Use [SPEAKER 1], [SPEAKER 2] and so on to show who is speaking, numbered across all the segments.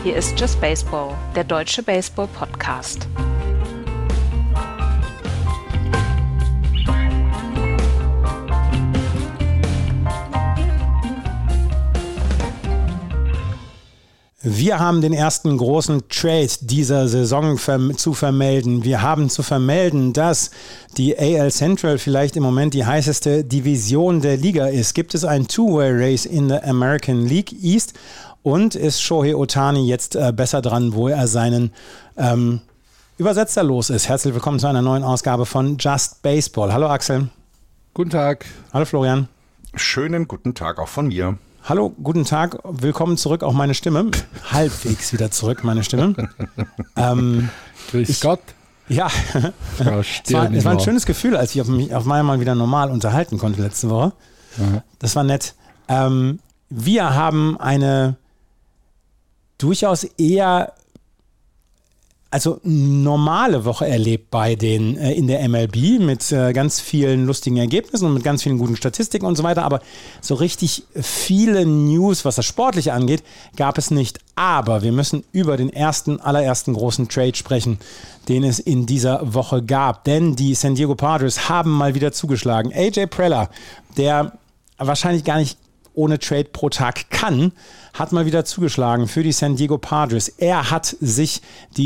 [SPEAKER 1] Hier ist Just Baseball, der deutsche Baseball-Podcast.
[SPEAKER 2] Wir haben den ersten großen Trade dieser Saison zu vermelden. Wir haben zu vermelden, dass die AL Central vielleicht im Moment die heißeste Division der Liga ist. Gibt es ein Two-Way-Race in der American League East und ist Shohei Ohtani jetzt besser dran, wo er seinen Übersetzer los ist. Herzlich willkommen zu einer neuen Ausgabe von Just Baseball. Hallo Axel.
[SPEAKER 3] Guten Tag.
[SPEAKER 2] Hallo Florian.
[SPEAKER 4] Schönen guten Tag auch von mir.
[SPEAKER 2] Hallo, guten Tag, willkommen zurück, auch meine Stimme. Halbwegs wieder zurück, meine Stimme.
[SPEAKER 3] Grüß Gott.
[SPEAKER 2] Ja, es war ein schönes Gefühl, als ich mich auf einmal wieder normal unterhalten konnte letzte Woche. Aha. Das war nett. Wir haben eine durchaus eher normale Woche erlebt bei den in der MLB mit ganz vielen lustigen Ergebnissen und mit ganz vielen guten Statistiken und so weiter, aber so richtig viele News, was das Sportliche angeht, gab es nicht. Aber wir müssen über den allerersten großen Trade sprechen, den es in dieser Woche gab, denn die San Diego Padres haben mal wieder zugeschlagen. AJ Preller, der wahrscheinlich gar nicht ohne Trade pro Tag kann, hat mal wieder zugeschlagen für die San Diego Padres. Er hat sich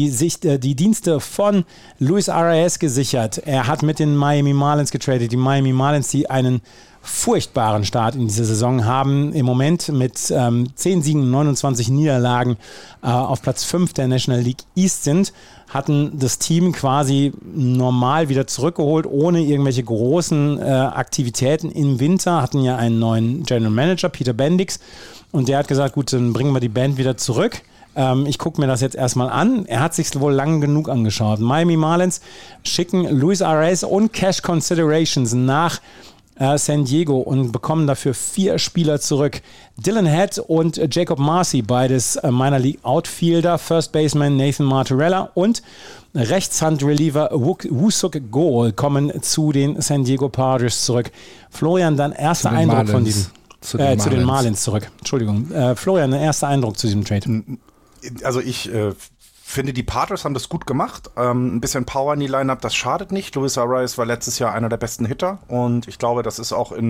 [SPEAKER 2] die Dienste von Luis Arraez gesichert. Er hat mit den Miami Marlins getradet. Die Miami Marlins, die einen furchtbaren Start in dieser Saison haben, im Moment mit 10 Siegen, 29 Niederlagen auf Platz 5 der National League East sind, hatten das Team quasi normal wieder zurückgeholt, ohne irgendwelche großen Aktivitäten im Winter, hatten ja einen neuen General Manager, Peter Bendix, und der hat gesagt, gut, dann bringen wir die Band wieder zurück. Ich gucke mir das jetzt erstmal an. Er hat sich wohl lang genug angeschaut. Miami Marlins schicken Luis Arraez und Cash Considerations nach San Diego und bekommen dafür 4 Spieler zurück. Dylan Head und Jacob Marcy, beides Minor League Outfielder, First Baseman Nathan Martorella und Rechtshand-Reliever Woo-Suk Go kommen zu den San Diego Padres zurück. Florian, dein erster Eindruck von diesem... Zu den Marlins zurück. Entschuldigung. Florian, dein erster Eindruck zu diesem Trade?
[SPEAKER 4] Also ich finde, die Padres haben das gut gemacht. Ein bisschen Power in die Lineup, das schadet nicht. Luis Arraez war letztes Jahr einer der besten Hitter und ich glaube, das ist auch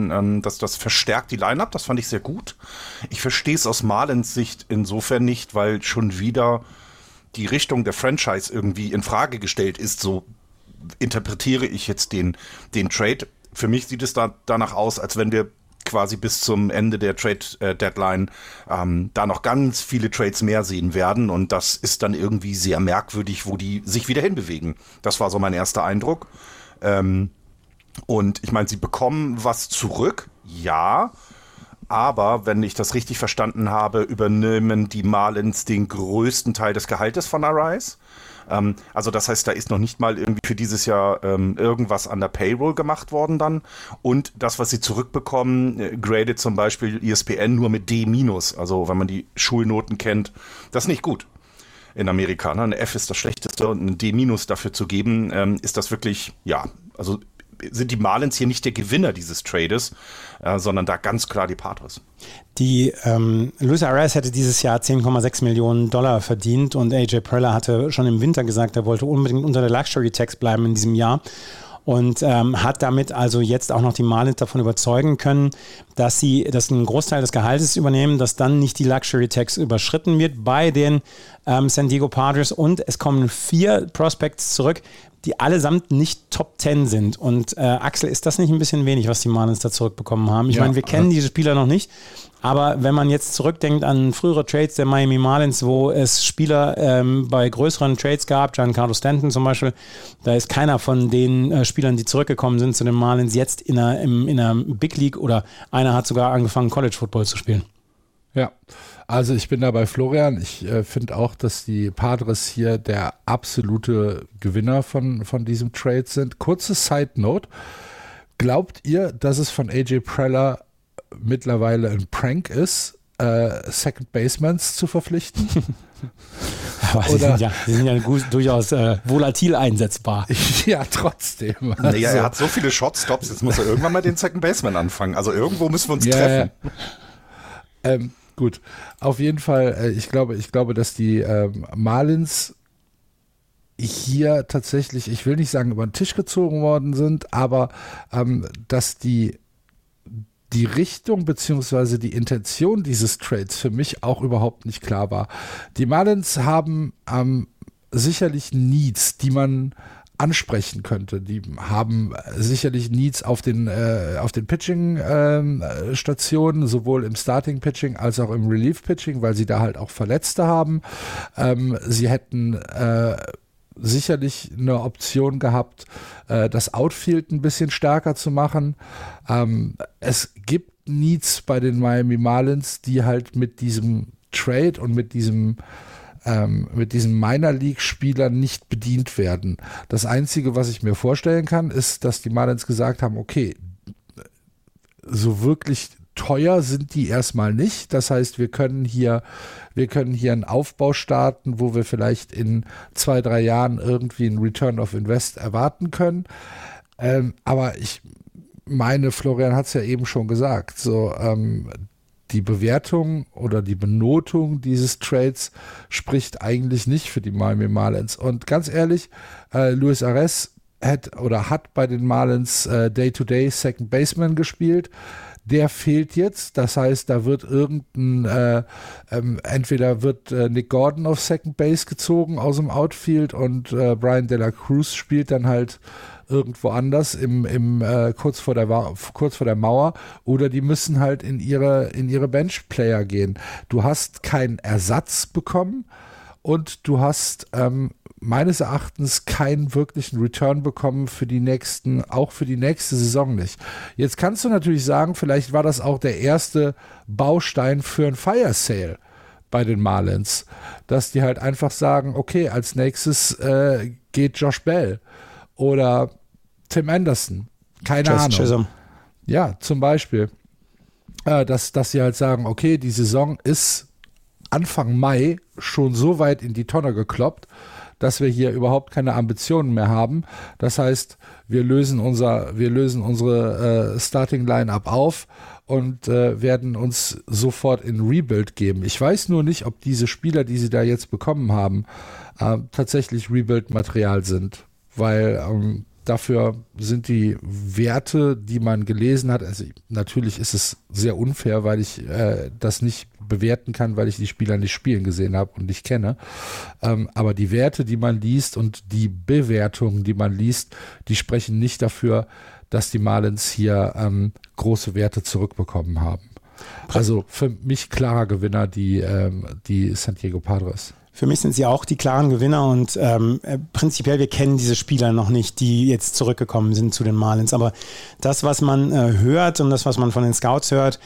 [SPEAKER 4] das verstärkt die Lineup. Das fand ich sehr gut. Ich verstehe es aus Marlins Sicht insofern nicht, weil schon wieder die Richtung der Franchise irgendwie in Frage gestellt ist. So interpretiere ich jetzt den Trade. Für mich sieht es danach aus, als wenn wir quasi bis zum Ende der Trade-Deadline da noch ganz viele Trades mehr sehen werden und das ist dann irgendwie sehr merkwürdig, wo die sich wieder hinbewegen. Das war so mein erster Eindruck. Und ich meine, sie bekommen was zurück, ja, aber wenn ich das richtig verstanden habe, übernehmen die Marlins den größten Teil des Gehaltes von Arraez. Also das heißt, da ist noch nicht mal irgendwie für dieses Jahr irgendwas an der Payroll gemacht worden dann. Und das, was sie zurückbekommen, gradet zum Beispiel ESPN nur mit D-. Also wenn man die Schulnoten kennt, das ist nicht gut in Amerika. Ne? Eine F ist das Schlechteste und ein D- dafür zu geben, ist das wirklich, ja, also sind die Marlins hier nicht der Gewinner dieses Trades, sondern da ganz klar die Padres.
[SPEAKER 2] Die Luis Arraez hätte dieses Jahr $10,6 Millionen verdient und AJ Preller hatte schon im Winter gesagt, er wollte unbedingt unter der Luxury Tax bleiben in diesem Jahr und hat damit also jetzt auch noch die Marlins davon überzeugen können, dass sie einen Großteil des Gehaltes übernehmen, dass dann nicht die Luxury Tax überschritten wird bei den San Diego Padres und es kommen 4 Prospects zurück, die allesamt nicht Top 10 sind. Und Axel, ist das nicht ein bisschen wenig, was die Marlins da zurückbekommen haben? Ich meine, wir kennen diese Spieler noch nicht, aber wenn man jetzt zurückdenkt an frühere Trades der Miami Marlins, wo es Spieler bei größeren Trades gab, Giancarlo Stanton zum Beispiel, da ist keiner von den Spielern, die zurückgekommen sind zu den Marlins, jetzt in einer Big League oder einer hat sogar angefangen, College Football zu spielen.
[SPEAKER 3] Ja, also ich bin da bei Florian. Ich finde auch, dass die Padres hier der absolute Gewinner von diesem Trade sind. Kurze Side Note. Glaubt ihr, dass es von AJ Preller mittlerweile ein Prank ist, Second Basemans zu verpflichten?
[SPEAKER 2] Aber sie sind ja durchaus volatil einsetzbar.
[SPEAKER 3] Ja, trotzdem.
[SPEAKER 4] Also. Naja, er hat so viele Shotstops, jetzt muss er irgendwann mal den Second Baseman anfangen. Also irgendwo müssen wir uns treffen.
[SPEAKER 3] Gut, auf jeden Fall, ich glaube, dass die Marlins hier tatsächlich, ich will nicht sagen über den Tisch gezogen worden sind, aber dass die Richtung bzw. die Intention dieses Trades für mich auch überhaupt nicht klar war. Die Marlins haben sicherlich Needs, die man ansprechen könnte. Die haben sicherlich Needs auf den Pitching-Stationen, sowohl im Starting-Pitching als auch im Relief-Pitching, weil sie da halt auch Verletzte haben. Sie hätten sicherlich eine Option gehabt, das Outfield ein bisschen stärker zu machen. Es gibt Needs bei den Miami Marlins, die halt mit diesem Trade und mit diesen Minor League Spielern nicht bedient werden. Das Einzige, was ich mir vorstellen kann, ist, dass die Marlins gesagt haben, okay, so wirklich teuer sind die erstmal nicht. Das heißt, wir können hier einen Aufbau starten, wo wir vielleicht in 2-3 Jahren irgendwie einen Return of Invest erwarten können. Aber ich meine, Florian hat es ja eben schon gesagt, so die Bewertung oder die Benotung dieses Trades spricht eigentlich nicht für die Miami Marlins. Und ganz ehrlich, Luis Arraez hat bei den Marlins Day-to-Day Second Baseman gespielt. Der fehlt jetzt, das heißt, da wird entweder wird Nick Gordon auf Second Base gezogen aus dem Outfield und Brian De La Cruz spielt dann halt irgendwo anders kurz vor der Mauer, oder die müssen halt in ihre Bench-Player gehen. Du hast keinen Ersatz bekommen und du hast meines Erachtens keinen wirklichen Return bekommen auch für die nächste Saison nicht. Jetzt kannst du natürlich sagen, vielleicht war das auch der erste Baustein für ein Fire Sale bei den Marlins, dass die halt einfach sagen, okay, als nächstes geht Josh Bell oder Tim Anderson, keine Ahnung. Chisholm. Ja, zum Beispiel, dass sie halt sagen, okay, die Saison ist Anfang Mai schon so weit in die Tonne gekloppt, dass wir hier überhaupt keine Ambitionen mehr haben. Das heißt, wir lösen unsere Starting-Line-Up auf und werden uns sofort in Rebuild geben. Ich weiß nur nicht, ob diese Spieler, die sie da jetzt bekommen haben, tatsächlich Rebuild-Material sind, weil dafür sind die Werte, die man gelesen hat, also natürlich ist es sehr unfair, weil ich das nicht bewerten kann, weil ich die Spieler nicht spielen gesehen habe und nicht kenne. Aber die Werte, die man liest und die Bewertungen, die man liest, die sprechen nicht dafür, dass die Marlins hier große Werte zurückbekommen haben. Also für mich klarer Gewinner die San Diego Padres.
[SPEAKER 2] Für mich sind sie auch die klaren Gewinner und prinzipiell, wir kennen diese Spieler noch nicht, die jetzt zurückgekommen sind zu den Marlins. Aber das, was man hört und das, was man von den Scouts hört,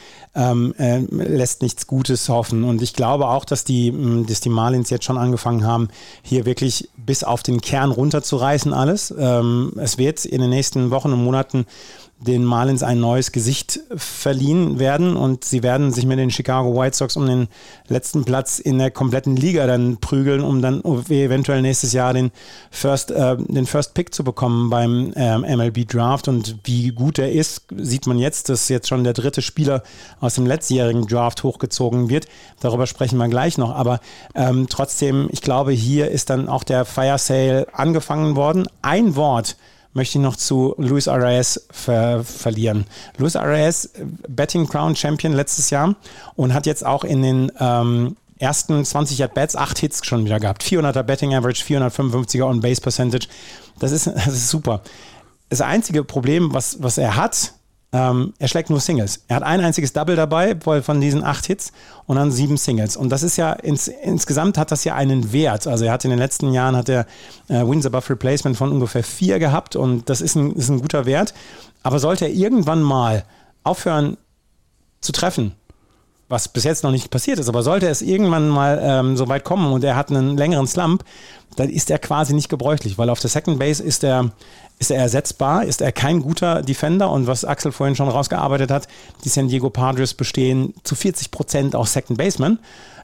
[SPEAKER 2] lässt nichts Gutes hoffen. Und ich glaube auch, dass die Marlins jetzt schon angefangen haben, hier wirklich bis auf den Kern runterzureißen alles. Es wird in den nächsten Wochen und Monaten den Marlins ein neues Gesicht verliehen werden und sie werden sich mit den Chicago White Sox um den letzten Platz in der kompletten Liga dann prügeln, um dann eventuell nächstes Jahr den First Pick zu bekommen beim MLB Draft. Und wie gut er ist, sieht man jetzt, dass jetzt schon der dritte Spieler aus dem letztjährigen Draft hochgezogen wird. Darüber sprechen wir gleich noch. Aber trotzdem, ich glaube, hier ist dann auch der Fire Sale angefangen worden. Ein Wort möchte ich noch zu Luis Arraez verlieren. Luis Arraez, Batting Crown Champion letztes Jahr und hat jetzt auch in den ersten 20 At-Bats 8 Hits schon wieder gehabt. 400er Batting Average, 455er On-Base Percentage. Das ist super. Das einzige Problem, was er hat, er schlägt nur Singles. Er hat ein einziges Double dabei von diesen 8 Hits und dann 7 Singles. Und das ist ja, insgesamt hat das ja einen Wert. Also er hat in den letzten Jahren Wins above Replacement von ungefähr 4 gehabt und das ist ein guter Wert. Aber sollte er irgendwann mal aufhören zu treffen, was bis jetzt noch nicht passiert ist, aber sollte es irgendwann mal so weit kommen und er hat einen längeren Slump, dann ist er quasi nicht gebräuchlich, weil auf der Second Base ist er ersetzbar, ist er kein guter Defender und was Axel vorhin schon rausgearbeitet hat, die San Diego Padres bestehen zu 40% aus Second Baseman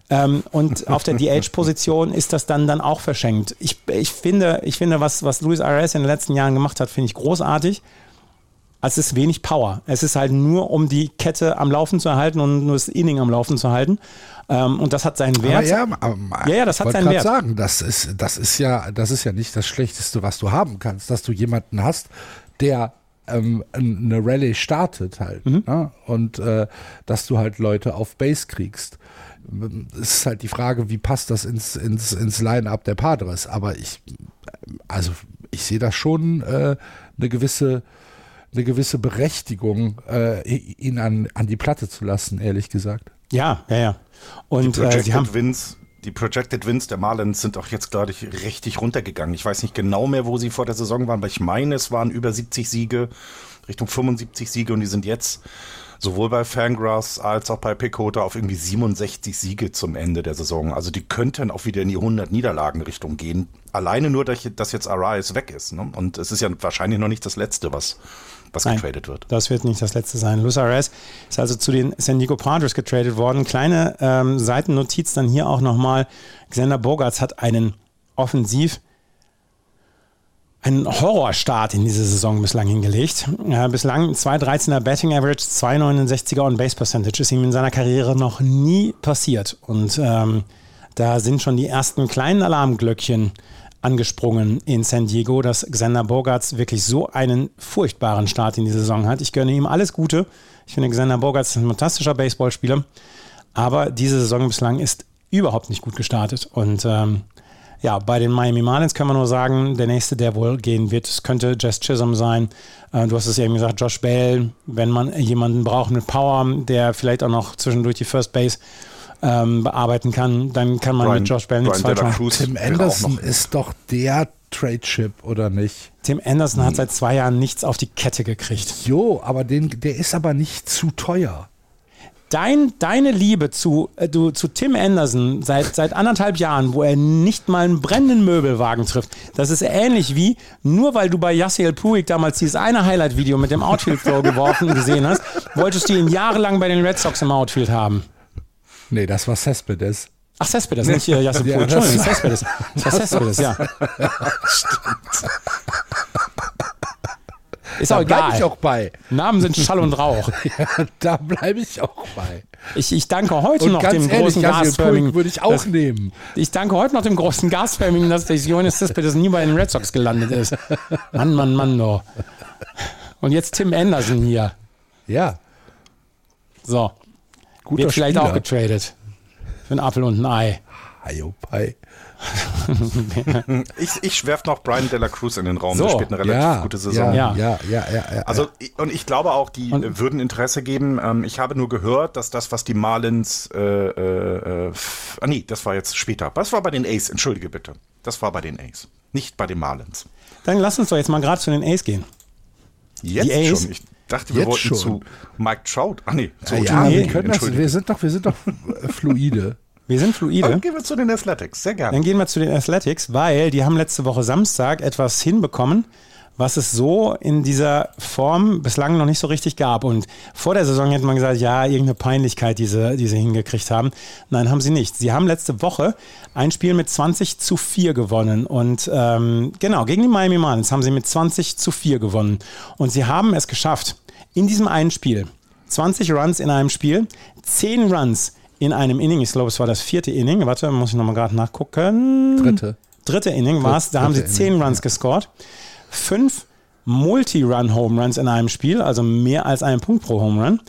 [SPEAKER 2] und auf der DH-Position ist das dann auch verschenkt. Ich finde, was Luis Arraez in den letzten Jahren gemacht hat, finde ich großartig. Also es ist wenig Power. Es ist halt nur, um die Kette am Laufen zu erhalten und nur das Inning am Laufen zu halten. Und das hat seinen Wert.
[SPEAKER 3] Ja, das hat seinen Wert. Sagen, das ist ja nicht das Schlechteste, was du haben kannst, dass du jemanden hast, der eine Rallye startet halt. Ne? Und dass du halt Leute auf Base kriegst. Es ist halt die Frage, wie passt das ins Line-Up der Padres. Aber ich sehe da schon eine gewisse Berechtigung, ihn an die Platte zu lassen, ehrlich gesagt.
[SPEAKER 2] Ja. Und
[SPEAKER 4] die Projected Wins der Marlins sind auch jetzt, glaube ich, richtig runtergegangen. Ich weiß nicht genau mehr, wo sie vor der Saison waren, aber ich meine, es waren über 70 Siege, Richtung 75 Siege, und die sind jetzt sowohl bei Fangraphs als auch bei Pecota auf irgendwie 67 Siege zum Ende der Saison. Also die könnten auch wieder in die 100 Niederlagen-Richtung gehen. Alleine nur, dass jetzt Arraez weg ist. Ne? Und es ist ja wahrscheinlich noch nicht das Letzte, was getradet wird.
[SPEAKER 2] Das wird nicht das Letzte sein. Luis Arraez ist also zu den San Diego Padres getradet worden. Kleine Seitennotiz dann hier auch nochmal. Xander Bogaerts hat einen Horrorstart in diese Saison bislang hingelegt. Bislang 2,13er Batting Average, 2,69er On-Base Percentage. Ist ihm in seiner Karriere noch nie passiert. Und da sind schon die ersten kleinen Alarmglöckchen angesprungen in San Diego, dass Xander Bogaerts wirklich so einen furchtbaren Start in die Saison hat. Ich gönne ihm alles Gute. Ich finde, Xander Bogaerts ist ein fantastischer Baseballspieler. Aber diese Saison bislang ist überhaupt nicht gut gestartet. Und bei den Miami Marlins können wir nur sagen, der nächste, der wohl gehen wird, es könnte Jazz Chisholm sein. Du hast es eben gesagt, Josh Bell, wenn man jemanden braucht mit Power, der vielleicht auch noch zwischendurch die First Base bearbeiten kann, dann kann man mit Josh Bell nichts falsch machen.
[SPEAKER 3] Tim Anderson ist doch der Trade-Chip, oder nicht?
[SPEAKER 2] Tim Anderson hat seit 2 Jahren nichts auf die Kette gekriegt.
[SPEAKER 3] Jo, aber der ist aber nicht zu teuer.
[SPEAKER 2] Deine Liebe zu Tim Anderson seit 1,5 Jahren, wo er nicht mal einen brennenden Möbelwagen trifft, das ist ähnlich wie, nur weil du bei Yasiel Puig damals dieses eine Highlight-Video mit dem Outfield-Throw geworfen gesehen hast, wolltest du ihn jahrelang bei den Red Sox im Outfield haben.
[SPEAKER 3] Nee, das war Cespedes.
[SPEAKER 2] Ach, Cespedes, nicht Yasiel Puig. Entschuldigung, Cespedes. Das war Cespedes, ja.
[SPEAKER 4] Stimmt.
[SPEAKER 2] Ist auch egal.
[SPEAKER 3] Da bleibe ich auch bei.
[SPEAKER 2] Namen sind Schall und Rauch.
[SPEAKER 3] Ja, da bleibe ich auch bei.
[SPEAKER 2] Ich danke heute
[SPEAKER 3] und
[SPEAKER 2] noch
[SPEAKER 3] ganz
[SPEAKER 2] dem
[SPEAKER 3] ehrlich,
[SPEAKER 2] großen Gasförmigen.
[SPEAKER 3] Würde ich auch nehmen.
[SPEAKER 2] Ich danke heute noch dem großen Gasförmigen, dass der Yoenis Cespedes nie bei den Red Sox gelandet ist. Mann, doch. Und jetzt Tim Anderson hier.
[SPEAKER 3] Ja.
[SPEAKER 2] So.
[SPEAKER 3] Guter
[SPEAKER 2] wird vielleicht
[SPEAKER 3] Spieler.
[SPEAKER 2] Auch getradet. Für einen Apfel und ein Ei.
[SPEAKER 3] Ayopai.
[SPEAKER 4] Ich werfe noch Brian De La Cruz in den Raum. Der spielt eine relativ gute Saison.
[SPEAKER 3] Ja.
[SPEAKER 4] Also, und ich glaube auch, die würden Interesse geben. Ich habe nur gehört, dass das, was die Marlins das war jetzt später. Das war bei den A's, entschuldige bitte. Das war bei den A's, nicht bei den Marlins.
[SPEAKER 2] Dann lass uns doch jetzt mal gerade zu den A's gehen.
[SPEAKER 4] Jetzt
[SPEAKER 2] die A's?
[SPEAKER 4] schon? Ich dachte, wir wollten zu Mike Trout.
[SPEAKER 3] Wir können das. Wir sind doch fluide.
[SPEAKER 2] Wir sind fluide.
[SPEAKER 4] Dann gehen wir zu den Athletics, sehr gerne.
[SPEAKER 2] Dann gehen wir zu den Athletics, weil die haben letzte Woche Samstag etwas hinbekommen, was es so in dieser Form bislang noch nicht so richtig gab. Und vor der Saison hätte man gesagt, ja, irgendeine Peinlichkeit, die sie hingekriegt haben. Nein, haben sie nicht. Sie haben letzte Woche ein Spiel mit 20-4 gewonnen. Und gegen die Miami Marlins haben sie mit 20-4 gewonnen. Und sie haben es geschafft, in diesem einen Spiel, 20 Runs in einem Spiel, 10 Runs in einem Inning, ich glaube, es war das 4. Inning. Warte, muss ich nochmal gerade nachgucken. Dritte Inning war es. Da haben sie 10 Runs gescored. 5 Multi-Run-Home-Runs in einem Spiel, also mehr als einen Punkt pro Home-Run.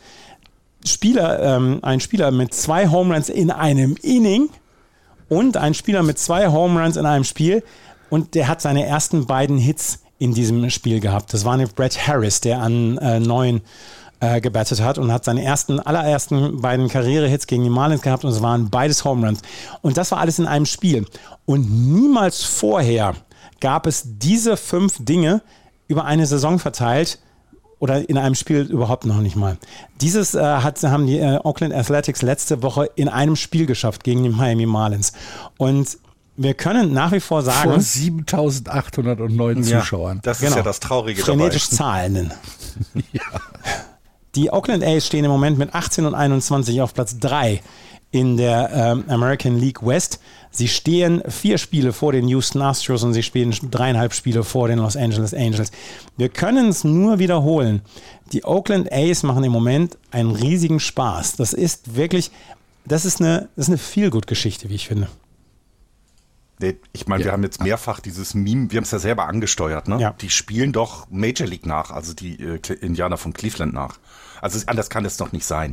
[SPEAKER 2] Ein Spieler mit 2 Home-Runs in einem Inning und ein Spieler mit 2 Home-Runs in einem Spiel. Und der hat seine ersten beiden Hits in diesem Spiel gehabt. Das war nämlich Brett Harris, der an 9 gebattet hat und hat seine allerersten beiden Karriere-Hits gegen die Marlins gehabt und es waren beides Home Runs. Und das war alles in einem Spiel. Und niemals vorher gab es diese 5 Dinge über eine Saison verteilt oder in einem Spiel überhaupt noch nicht mal. Dieses haben die Oakland Athletics letzte Woche in einem Spiel geschafft gegen die Miami Marlins. Und wir können nach wie vor sagen...
[SPEAKER 3] Vor 7.809 Zuschauern.
[SPEAKER 4] Das ist ja das Traurige
[SPEAKER 2] frenetisch Zahlenden. Ja. Die Oakland A's stehen im Moment mit 18 und 21 auf Platz 3 in der American League West. Sie stehen 4 Spiele vor den Houston Astros und sie spielen 3,5 Spiele vor den Los Angeles Angels. Wir können es nur wiederholen. Die Oakland A's machen im Moment einen riesigen Spaß. Das ist wirklich, das ist eine Feel-Good-Geschichte, wie ich finde.
[SPEAKER 4] Ich meine, wir haben jetzt mehrfach dieses Meme, wir haben es ja selber angesteuert, ne?
[SPEAKER 2] Ja.
[SPEAKER 4] Die spielen doch Major League nach, also die Indianer von Cleveland nach. Also anders kann es doch nicht sein.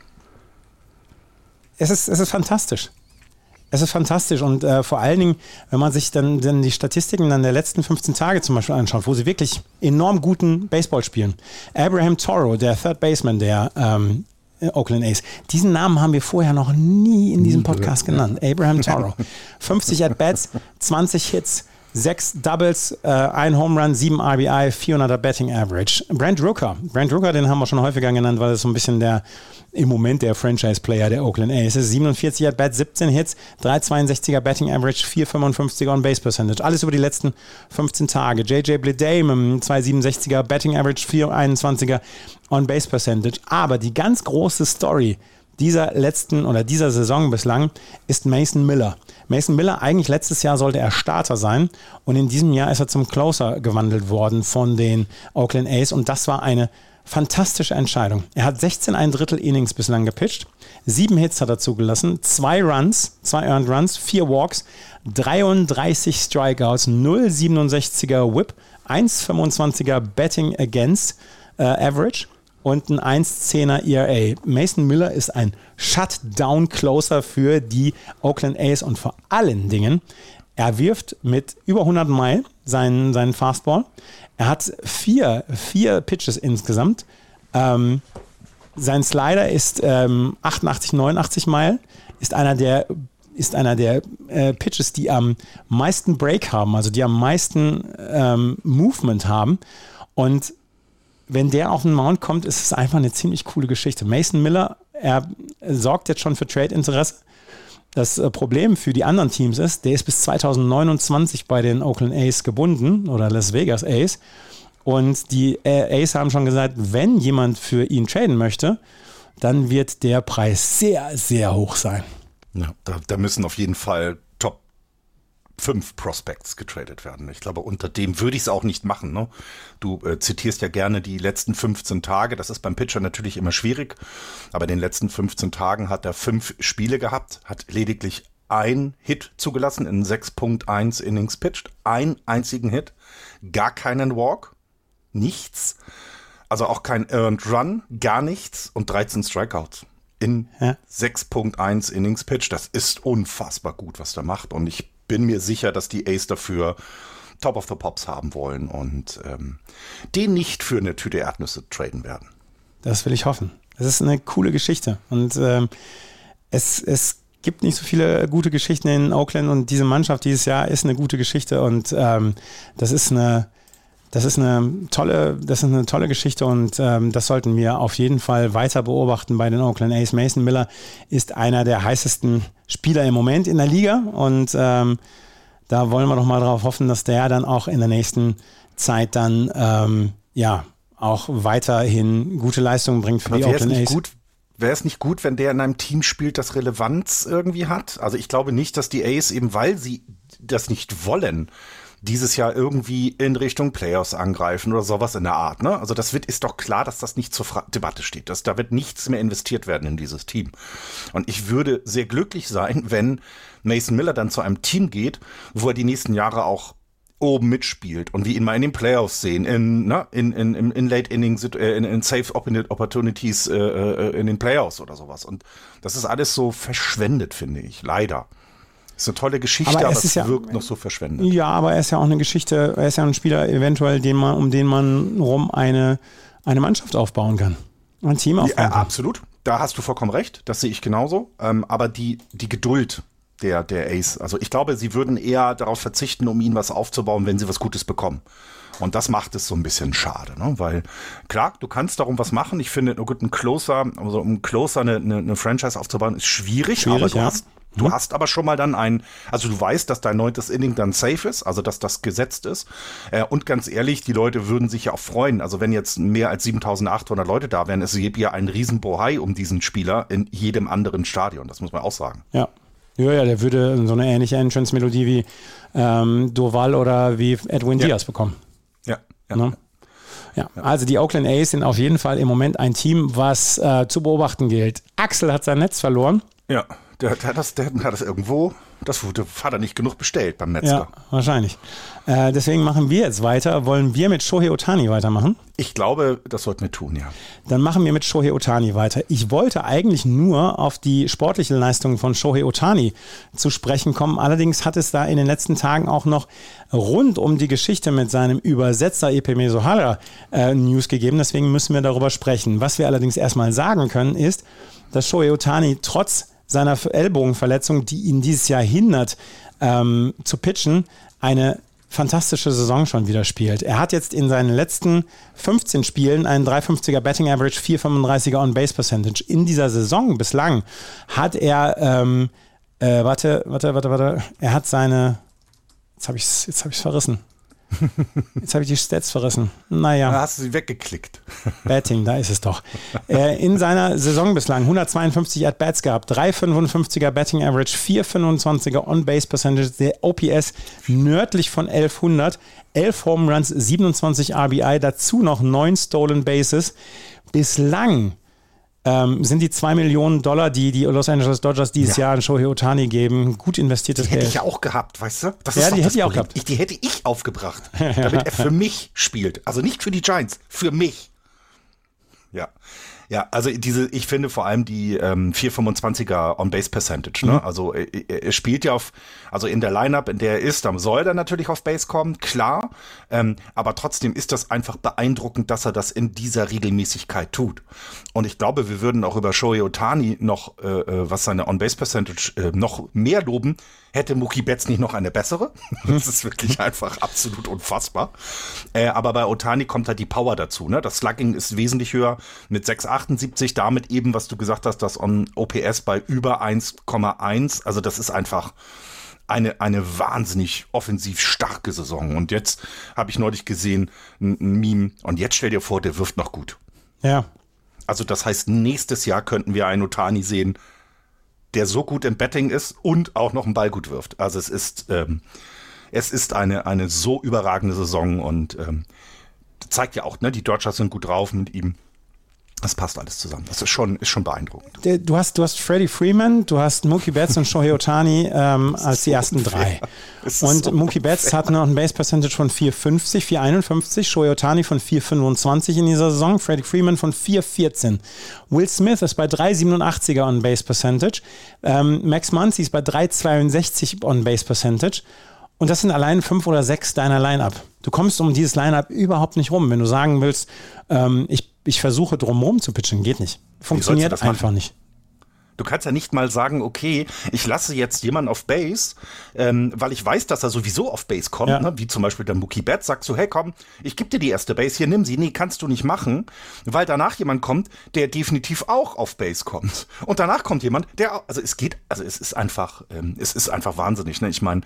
[SPEAKER 2] Es ist fantastisch. Es ist fantastisch und vor allen Dingen, wenn man sich dann die Statistiken dann der letzten 15 Tage zum Beispiel anschaut, wo sie wirklich enorm guten Baseball spielen. Abraham Toro, der Third Baseman der Oakland A's. Diesen Namen haben wir vorher noch nie in diesem Podcast genannt. Abraham Toro. 50 At-Bats, 20 Hits, 6 Doubles, 1 Home Run, 7 RBI, 400er Batting Average. Brent Rooker, den haben wir schon häufiger genannt, weil es so ein bisschen im Moment der Franchise-Player der Oakland A's ist. 47 At-Bats, 17 Hits, 3,62er Batting Average, 4,55er On-Base Percentage. Alles über die letzten 15 Tage. JJ Bleday mit einem 2,67er Batting Average, 4,21er On-Base Percentage. Aber die ganz große Story dieser Saison bislang ist Mason Miller. Mason Miller, eigentlich letztes Jahr sollte er Starter sein und in diesem Jahr ist er zum Closer gewandelt worden von den Oakland A's und das war eine fantastische Entscheidung. Er hat 16,1 Innings bislang gepitcht, 7 Hits hat er zugelassen, 2 Earned Runs, 4 Walks, 33 Strikeouts, 0,67er Whip, 1,25er Batting Against Average und ein 1,10er ERA. Mason Miller ist ein Shutdown-Closer für die Oakland A's und vor allen Dingen, er wirft mit über 100 Meilen seinen Fastball. Er hat 4 Pitches insgesamt. Sein Slider ist 88, 89 Meilen. Ist einer der Pitches, die am meisten Break haben, also die am meisten Movement haben. Und wenn der auf den Mount kommt, ist es einfach eine ziemlich coole Geschichte. Mason Miller, er sorgt jetzt schon für Trade-Interesse. Das Problem für die anderen Teams ist, der ist bis 2029 bei den Oakland A's gebunden oder Las Vegas A's. Und die A's haben schon gesagt, wenn jemand für ihn traden möchte, dann wird der Preis sehr, sehr hoch sein.
[SPEAKER 4] Ja, da müssen auf jeden Fall Top 5 Prospects getradet werden. Ich glaube, unter dem würde ich es auch nicht machen. Ne? Du zitierst ja gerne die letzten 15 Tage. Das ist beim Pitcher natürlich immer schwierig. Aber in den letzten 15 Tagen hat er 5 Spiele gehabt, hat lediglich ein Hit zugelassen in 6,1 Innings pitched. Einen einzigen Hit, gar keinen Walk, nichts. Also auch kein Earned Run, gar nichts und 13 Strikeouts in 6,1 Innings pitched. Das ist unfassbar gut, was der macht. Und ich bin mir sicher, dass die A's dafür Top of the Pops haben wollen und den nicht für eine Tüte Erdnüsse traden werden.
[SPEAKER 2] Das will ich hoffen. Das ist eine coole Geschichte und es gibt nicht so viele gute Geschichten in Oakland und diese Mannschaft dieses Jahr ist eine gute Geschichte und das ist eine tolle Geschichte und das sollten wir auf jeden Fall weiter beobachten bei den Oakland A's. Mason Miller ist einer der heißesten Spieler im Moment in der Liga und da wollen wir doch mal darauf hoffen, dass der dann auch in der nächsten Zeit dann auch weiterhin gute Leistungen bringt für die Oakland A's.
[SPEAKER 4] Wäre es nicht gut, wenn der in einem Team spielt, das Relevanz irgendwie hat? Also ich glaube nicht, dass die A's eben, weil sie das nicht wollen, dieses Jahr irgendwie in Richtung Playoffs angreifen oder sowas in der Art. Ne? Also ist doch klar, dass das nicht zur Debatte steht. Da wird nichts mehr investiert werden in dieses Team. Und ich würde sehr glücklich sein, wenn Mason Miller dann zu einem Team geht, wo er die nächsten Jahre auch oben mitspielt und wir ihn mal in den Playoffs sehen, in Late Innings, in Safe Opportunities in den Playoffs oder sowas. Und das ist alles so verschwendet, finde ich, leider. Ist eine tolle Geschichte, aber es wirkt noch so verschwendet. Ja,
[SPEAKER 2] aber er ist ja auch eine Geschichte, er ist ja ein Spieler eventuell, um den man rum eine Mannschaft aufbauen kann. Ein Team aufbauen kann.
[SPEAKER 4] Absolut, da hast du vollkommen recht, das sehe ich genauso. Aber die Geduld der Ace, also ich glaube, sie würden eher darauf verzichten, um ihnen was aufzubauen, wenn sie was Gutes bekommen. Und das macht es so ein bisschen schade, ne? Weil klar, du kannst darum was machen. Ich finde, ein Closer, also um Closer eine Franchise aufzubauen, ist schwierig, aber du hast Du hast aber schon mal dann also du weißt, dass dein 9. Inning dann safe ist, also dass das gesetzt ist. Und ganz ehrlich, die Leute würden sich ja auch freuen. Also wenn jetzt mehr als 7.800 Leute da wären, es gäbe ja einen riesen Bohai um diesen Spieler in jedem anderen Stadion. Das muss man auch sagen.
[SPEAKER 2] Ja. Ja, der würde so eine ähnliche Entrance-Melodie wie Doval oder wie Edwin Diaz bekommen.
[SPEAKER 4] Ja.
[SPEAKER 2] Ne? Ja, also die Oakland A's sind auf jeden Fall im Moment ein Team, was zu beobachten gilt. Axel hat sein Netz verloren.
[SPEAKER 4] Ja, der hat das irgendwo, hat er nicht genug bestellt beim Metzger.
[SPEAKER 2] Ja, wahrscheinlich. Deswegen machen wir jetzt weiter. Wollen wir mit Shohei Ohtani weitermachen?
[SPEAKER 4] Ich glaube, das sollten wir tun, ja.
[SPEAKER 2] Dann machen wir mit Shohei Ohtani weiter. Ich wollte eigentlich nur auf die sportliche Leistung von Shohei Ohtani zu sprechen kommen. Allerdings hat es da in den letzten Tagen auch noch rund um die Geschichte mit seinem Übersetzer Ipe Mizuhara News gegeben. Deswegen müssen wir darüber sprechen. Was wir allerdings erstmal sagen können, ist, dass Shohei Ohtani trotz seiner Ellbogenverletzung, die ihn dieses Jahr hindert, zu pitchen, eine fantastische Saison schon wieder spielt. Er hat jetzt in seinen letzten 15 Spielen einen 3,50er Batting Average, 4,35er On-Base Percentage. In dieser Saison bislang hat er, er hat seine, jetzt habe ich's verrissen. Jetzt habe ich die Stats verrissen. Naja.
[SPEAKER 4] Da hast du sie weggeklickt.
[SPEAKER 2] Batting, da ist es doch. In seiner Saison bislang 152 At-Bats gehabt, 3,55er Batting Average, 4,25er On-Base Percentage, der OPS nördlich von 1100, 11 Home Runs, 27 RBI, dazu noch 9 Stolen Bases. Bislang sind die $2 Millionen, die die Los Angeles Dodgers dieses Jahr an Shohei Ohtani geben, gut investiertes Geld.
[SPEAKER 4] Die hätte ich ja auch gehabt, weißt du? Das
[SPEAKER 2] ja,
[SPEAKER 4] ist
[SPEAKER 2] die hätte ich auch gehabt.
[SPEAKER 4] Die hätte ich aufgebracht, damit er für mich spielt. Also nicht für die Giants, für mich. Ja, also ich finde vor allem die 4,25er On-Base Percentage, ne? Also er spielt ja also in der Lineup, in der er ist, dann soll er natürlich auf Base kommen, klar. Aber trotzdem ist das einfach beeindruckend, dass er das in dieser Regelmäßigkeit tut. Und ich glaube, wir würden auch über Shohei Ohtani noch, was seine On-Base Percentage noch mehr loben, hätte Mookie Betts nicht noch eine bessere. Das ist wirklich einfach absolut unfassbar. Aber bei Ohtani kommt halt die Power dazu, ne? Das Slugging ist wesentlich höher mit 6,78, damit eben, was du gesagt hast, das OPS bei über 1,1. Also das ist einfach eine wahnsinnig offensiv starke Saison. Und jetzt habe ich neulich gesehen, ein Meme, und jetzt stell dir vor, der wirft noch gut.
[SPEAKER 2] Ja.
[SPEAKER 4] Also das heißt, nächstes Jahr könnten wir einen Ohtani sehen, der so gut im Betting ist und auch noch einen Ball gut wirft. Also es ist eine so überragende Saison und zeigt ja auch, ne, die Dodgers sind gut drauf mit ihm. Das passt alles zusammen. Das ist schon beeindruckend.
[SPEAKER 2] Du hast Freddie Freeman, du hast Mookie Betts und Shohei Ohtani als die ersten drei. Und Mookie Betts hat noch ein Base Percentage von 4,51, Shohei Ohtani von 4,25 in dieser Saison, Freddie Freeman von 4,14. Will Smith ist bei 3,87er on Base Percentage, Max Muncy ist bei 3,62 on Base Percentage. Und das sind allein 5 oder 6 deiner Line-Up. Du kommst um dieses Line-Up überhaupt nicht rum. Wenn du sagen willst, ich versuche drumherum zu pitchen, geht nicht. Funktioniert einfach nicht.
[SPEAKER 4] Du kannst ja nicht mal sagen, okay, ich lasse jetzt jemanden auf Base, weil ich weiß, dass er sowieso auf Base kommt,
[SPEAKER 2] ja.
[SPEAKER 4] Ne? Wie zum Beispiel der Mookie Betts, sagst du, hey komm, ich gebe dir die erste Base, hier nimm sie. Nee, kannst du nicht machen, weil danach jemand kommt, der definitiv auch auf Base kommt. Und danach kommt jemand, es ist einfach wahnsinnig, ne? Ich meine,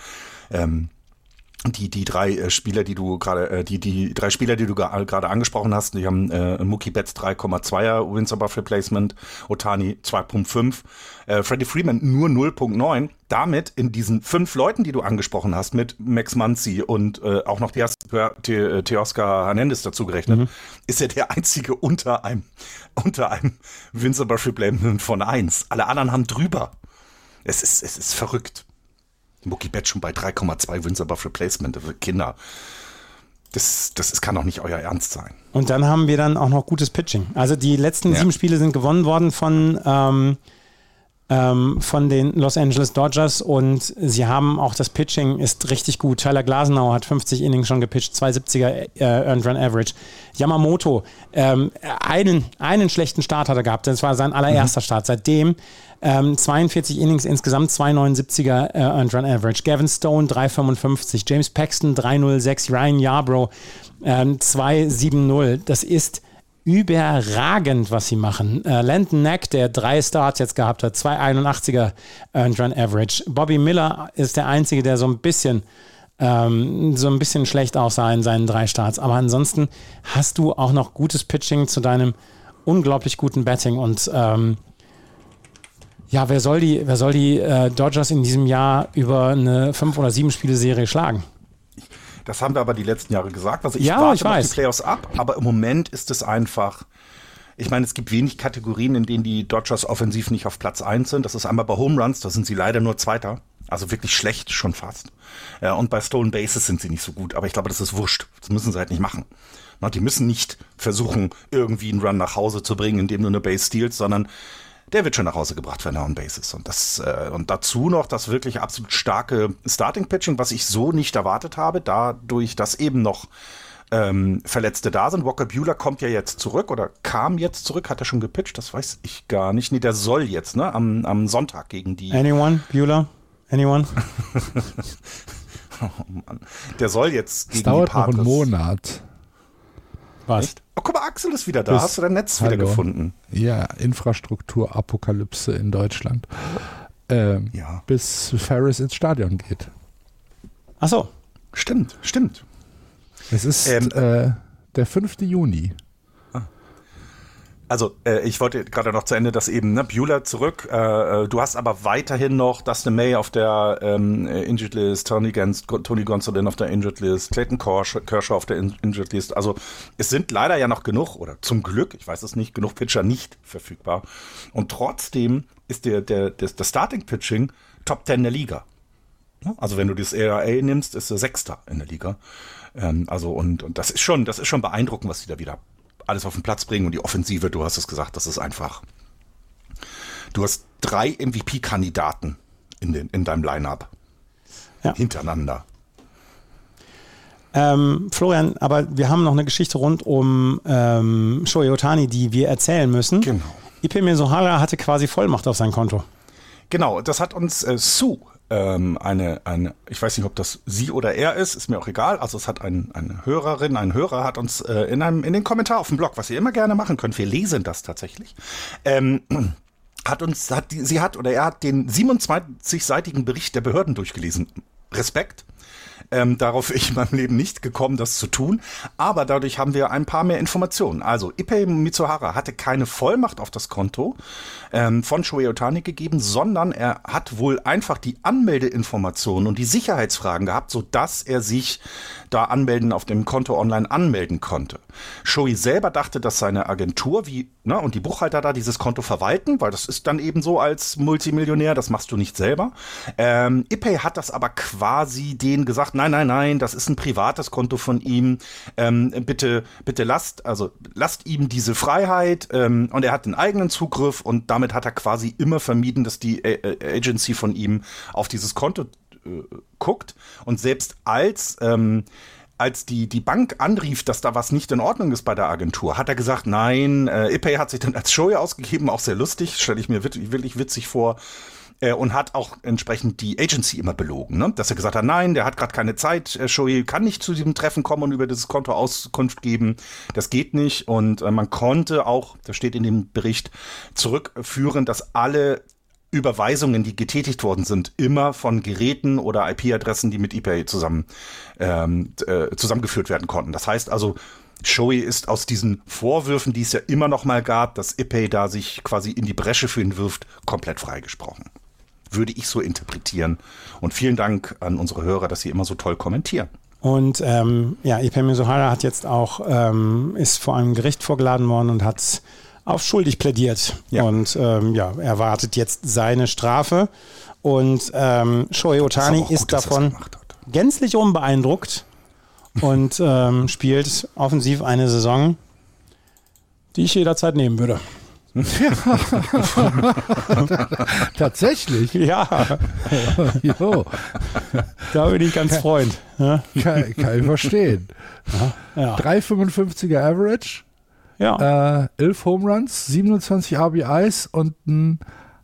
[SPEAKER 4] die drei Spieler, die du gerade, die drei Spieler, die du gerade angesprochen hast, die haben Mookie Betts 3,2er Wins above Replacement, Ohtani 2,5, Freddie Freeman nur 0,9. Damit in diesen 5 Leuten, die du angesprochen hast, mit Max Muncy und auch noch Teoscar Hernandez dazu gerechnet, ist er der einzige unter einem Wins above Replacement von 1. Alle anderen haben drüber. Es ist verrückt. Mookie Betts schon bei 3,2 Wins above Replacement. Kinder, das kann doch nicht euer Ernst sein.
[SPEAKER 2] Und dann haben wir dann auch noch gutes Pitching. Also die letzten 7 Spiele sind gewonnen worden von den Los Angeles Dodgers und sie haben auch, das Pitching ist richtig gut. Tyler Glasnow hat 50 Innings schon gepitcht, 2,70er Earned Run Average. Yamamoto, einen schlechten Start hat er gehabt, das war sein allererster Start. Seitdem 42 Innings insgesamt, 2,79er Earned Run Average. Gavin Stone 3,55, James Paxton 3,06, Ryan Yarbrough 2,70. Das ist überragend, was sie machen. Landon Knack, der 3 Starts jetzt gehabt hat, 2,81er Earned Run Average. Bobby Miller ist der Einzige, der so ein bisschen schlecht aussah in seinen 3 Starts. Aber ansonsten hast du auch noch gutes Pitching zu deinem unglaublich guten Batting. Und wer soll die Dodgers in diesem Jahr über eine 5- oder 7-Spiele-Serie schlagen?
[SPEAKER 4] Das haben wir aber die letzten Jahre gesagt. Also ich warte noch die Playoffs ab, aber im Moment ist es einfach, ich meine, es gibt wenig Kategorien, in denen die Dodgers offensiv nicht auf Platz 1 sind. Das ist einmal bei Home Runs, da sind sie leider nur Zweiter. Also wirklich schlecht schon fast. Ja, und bei Stolen Bases sind sie nicht so gut. Aber ich glaube, das ist wurscht. Das müssen sie halt nicht machen. Na, die müssen nicht versuchen, irgendwie einen Run nach Hause zu bringen, indem du eine Base stealst, sondern der wird schon nach Hause gebracht, wenn er on Base ist. Und dazu noch das wirklich absolut starke Starting-Pitching, was ich so nicht erwartet habe, dadurch, dass eben noch Verletzte da sind. Walker Buehler kommt ja jetzt zurück oder kam jetzt zurück. Hat er schon gepitcht? Das weiß ich gar nicht. Nee, der soll jetzt, ne? Am Sonntag gegen die...
[SPEAKER 2] Anyone? Buehler? Anyone?
[SPEAKER 4] Oh Mann. Der soll jetzt gegen
[SPEAKER 3] die Padres.
[SPEAKER 4] Noch einen
[SPEAKER 3] Monat.
[SPEAKER 2] Was?
[SPEAKER 4] Oh, guck mal, Axel ist wieder da. Hast du dein Netz wieder gefunden?
[SPEAKER 3] Ja, Infrastrukturapokalypse in Deutschland. Bis Ferris ins Stadion geht.
[SPEAKER 2] Ach so.
[SPEAKER 4] Stimmt.
[SPEAKER 3] Es ist der 5. Juni.
[SPEAKER 4] Also, ich wollte gerade noch zu Ende, dass eben, Buehler zurück, du hast aber weiterhin noch Dustin May auf der Injured List, Tony Gonsolin auf der Injured List, Clayton Kershaw auf der Injured List. Also, es sind leider ja noch genug, oder zum Glück, ich weiß es nicht, genug Pitcher nicht verfügbar. Und trotzdem ist das Starting-Pitching Top 10 der Liga. Also, wenn du das ERA nimmst, ist er 6. in der Liga. Und das ist schon beeindruckend, was die da wieder alles auf den Platz bringen. Und die Offensive, du hast es gesagt, das ist einfach. Du hast 3 MVP-Kandidaten in deinem Line-Up. Ja. Hintereinander.
[SPEAKER 2] Florian, aber wir haben noch eine Geschichte rund um Shohei Ohtani, die wir erzählen müssen.
[SPEAKER 4] Genau.
[SPEAKER 2] Ippei Mizuhara hatte quasi Vollmacht auf sein Konto.
[SPEAKER 4] Genau, das hat uns Sue, ich weiß nicht, ob das sie oder er ist mir auch egal. Also es hat eine Hörerin, ein Hörer hat uns in den Kommentar auf dem Blog, was ihr immer gerne machen könnt, wir lesen das tatsächlich, er hat den 27-seitigen Bericht der Behörden durchgelesen. Respekt. Darauf ich in meinem Leben nicht gekommen, das zu tun. Aber dadurch haben wir ein paar mehr Informationen. Also Ippei Mizuhara hatte keine Vollmacht auf das Konto von Shohei Ohtani gegeben, sondern er hat wohl einfach die Anmeldeinformationen und die Sicherheitsfragen gehabt, sodass er sich da auf dem Konto online anmelden konnte. Shohei selber dachte, dass seine Agentur und die Buchhalter da dieses Konto verwalten, weil das ist dann eben so als Multimillionär, das machst du nicht selber. Ippei hat das aber quasi denen gesagt, nein, das ist ein privates Konto von ihm, bitte lasst ihm diese Freiheit, und er hat den eigenen Zugriff und damit hat er quasi immer vermieden, dass die Agency von ihm auf dieses Konto guckt, und selbst als die Bank anrief, dass da was nicht in Ordnung ist bei der Agentur, hat er gesagt, nein, Ippei hat sich dann als Shohei ausgegeben, auch sehr lustig, stelle ich mir wirklich witzig vor, und hat auch entsprechend die Agency immer belogen, ne? Dass er gesagt hat, nein, der hat gerade keine Zeit, Shohei kann nicht zu diesem Treffen kommen und über dieses Konto Auskunft geben, das geht nicht, und man konnte auch, das steht in dem Bericht, zurückführen, dass alle Überweisungen, die getätigt worden sind, immer von Geräten oder IP-Adressen, die mit Ippei zusammengeführt werden konnten. Das heißt also, Shohei ist aus diesen Vorwürfen, die es ja immer noch mal gab, dass Ippei da sich quasi in die Bresche für ihn wirft, komplett freigesprochen. Würde ich so interpretieren. Und vielen Dank an unsere Hörer, dass sie immer so toll kommentieren.
[SPEAKER 2] Und Ippei Mizuhara hat jetzt auch, ist vor einem Gericht vorgeladen worden und hat auf schuldig plädiert. Ja. Und er wartet jetzt seine Strafe. Und Shohei Ohtani ist davon gänzlich unbeeindruckt und spielt offensiv eine Saison, die ich jederzeit nehmen würde.
[SPEAKER 3] Tatsächlich?
[SPEAKER 2] Ja.
[SPEAKER 3] Jo.
[SPEAKER 2] Da bin ich ganz Freund. Ja?
[SPEAKER 3] Kann ich verstehen.
[SPEAKER 2] Ja.
[SPEAKER 3] 3,55er Average.
[SPEAKER 2] Ja.
[SPEAKER 3] 11 Home Runs, 27 RBIs und ein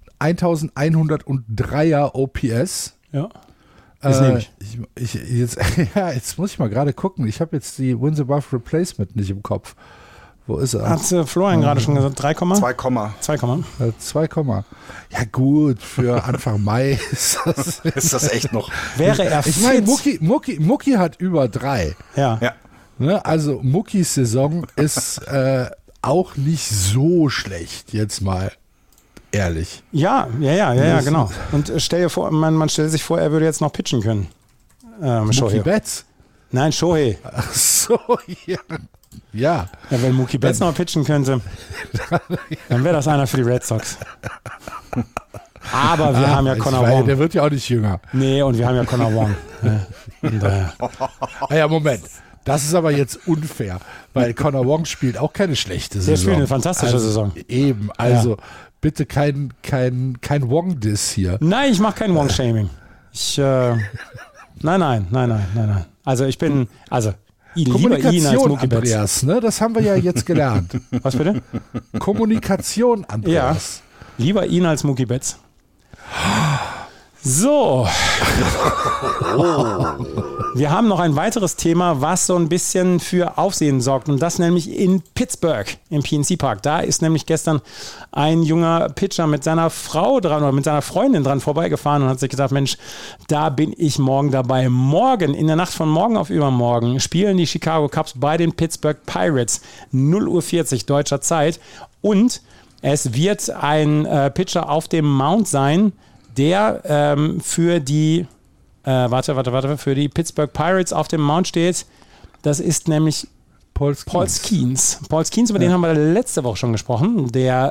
[SPEAKER 3] 1103er OPS.
[SPEAKER 2] Ja. Das nehme ich.
[SPEAKER 3] Jetzt muss ich mal gerade gucken. Ich habe jetzt die Wins Above Replacement nicht im Kopf. Wo ist er?
[SPEAKER 2] Hat Florian gerade schon gesagt, 3,
[SPEAKER 4] 2,
[SPEAKER 3] 2, ja gut, für Anfang Mai ist
[SPEAKER 4] das echt noch.
[SPEAKER 2] Wäre er
[SPEAKER 3] Ich meine, Mucki hat über 3.
[SPEAKER 2] Ja.
[SPEAKER 3] Ne? Also Muckis Saison ist auch nicht so schlecht, jetzt mal ehrlich.
[SPEAKER 2] Ja, genau. Und stell dir vor, man stellt sich vor, er würde jetzt noch pitchen können.
[SPEAKER 3] Mookie Betts?
[SPEAKER 2] Nein, Shohei.
[SPEAKER 3] Ach so, ja. Ja,
[SPEAKER 2] wenn Mookie Betts noch pitchen könnte, dann wäre das einer für die Red Sox. Aber wir haben ja Connor Wong.
[SPEAKER 3] Der wird ja auch nicht jünger.
[SPEAKER 2] Nee, und wir haben ja Connor Wong.
[SPEAKER 3] Ja, Moment. Das ist aber jetzt unfair, weil Connor Wong spielt auch keine schlechte Saison.
[SPEAKER 2] Der spielt eine fantastische Saison.
[SPEAKER 3] Eben, also bitte kein Wong-Diss hier.
[SPEAKER 2] Nein, ich mache kein Wong-Shaming. Nein. Also ich bin, lieber ihn als Mookie Betts.
[SPEAKER 3] Andreas, ne? Das haben wir ja jetzt gelernt.
[SPEAKER 2] Was bitte?
[SPEAKER 3] Kommunikation, Andreas.
[SPEAKER 2] Ja, lieber ihn als Mookie Betts. So. Wir haben noch ein weiteres Thema, was so ein bisschen für Aufsehen sorgt, und das nämlich in Pittsburgh im PNC Park. Da ist nämlich gestern ein junger Pitcher mit seiner Frau dran oder mit seiner Freundin dran vorbeigefahren und hat sich gesagt, Mensch, da bin ich morgen dabei. Morgen, in der Nacht von morgen auf übermorgen, spielen die Chicago Cubs bei den Pittsburgh Pirates. 0:40 Uhr deutscher Zeit, und es wird ein Pitcher auf dem Mound sein, der für die für die Pittsburgh Pirates auf dem Mound steht. Das ist nämlich Paul Skeens. Paul Skeens, über den haben wir letzte Woche schon gesprochen.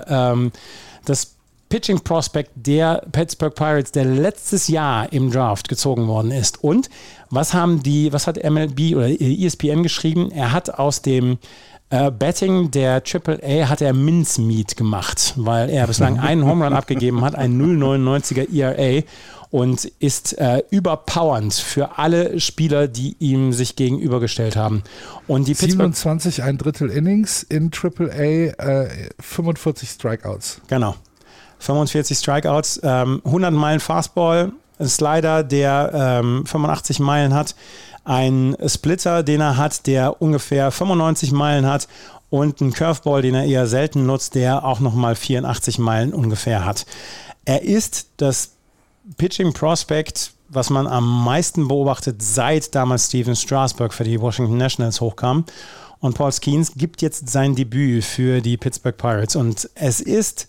[SPEAKER 2] Das Pitching Prospect der Pittsburgh Pirates, der letztes Jahr im Draft gezogen worden ist. Und was hat MLB oder ESPN geschrieben? Er hat aus dem Betting der AAA hat er Mincemeat gemacht, weil er bislang einen Home Run abgegeben hat, ein 0,99er ERA, und ist überpowernd für alle Spieler, die ihm sich gegenübergestellt haben. Und die
[SPEAKER 3] 27 1/3 Innings in AAA, 45 Strikeouts.
[SPEAKER 2] Genau, 45 Strikeouts, 100 Meilen Fastball, ein Slider, der 85 Meilen hat, ein Splitter, den er hat, der ungefähr 95 Meilen hat, und ein Curveball, den er eher selten nutzt, der auch nochmal 84 Meilen ungefähr hat. Er ist das Pitching Prospect, was man am meisten beobachtet, seit damals Steven Strasburg für die Washington Nationals hochkam. Und Paul Skeens gibt jetzt sein Debüt für die Pittsburgh Pirates. Und es ist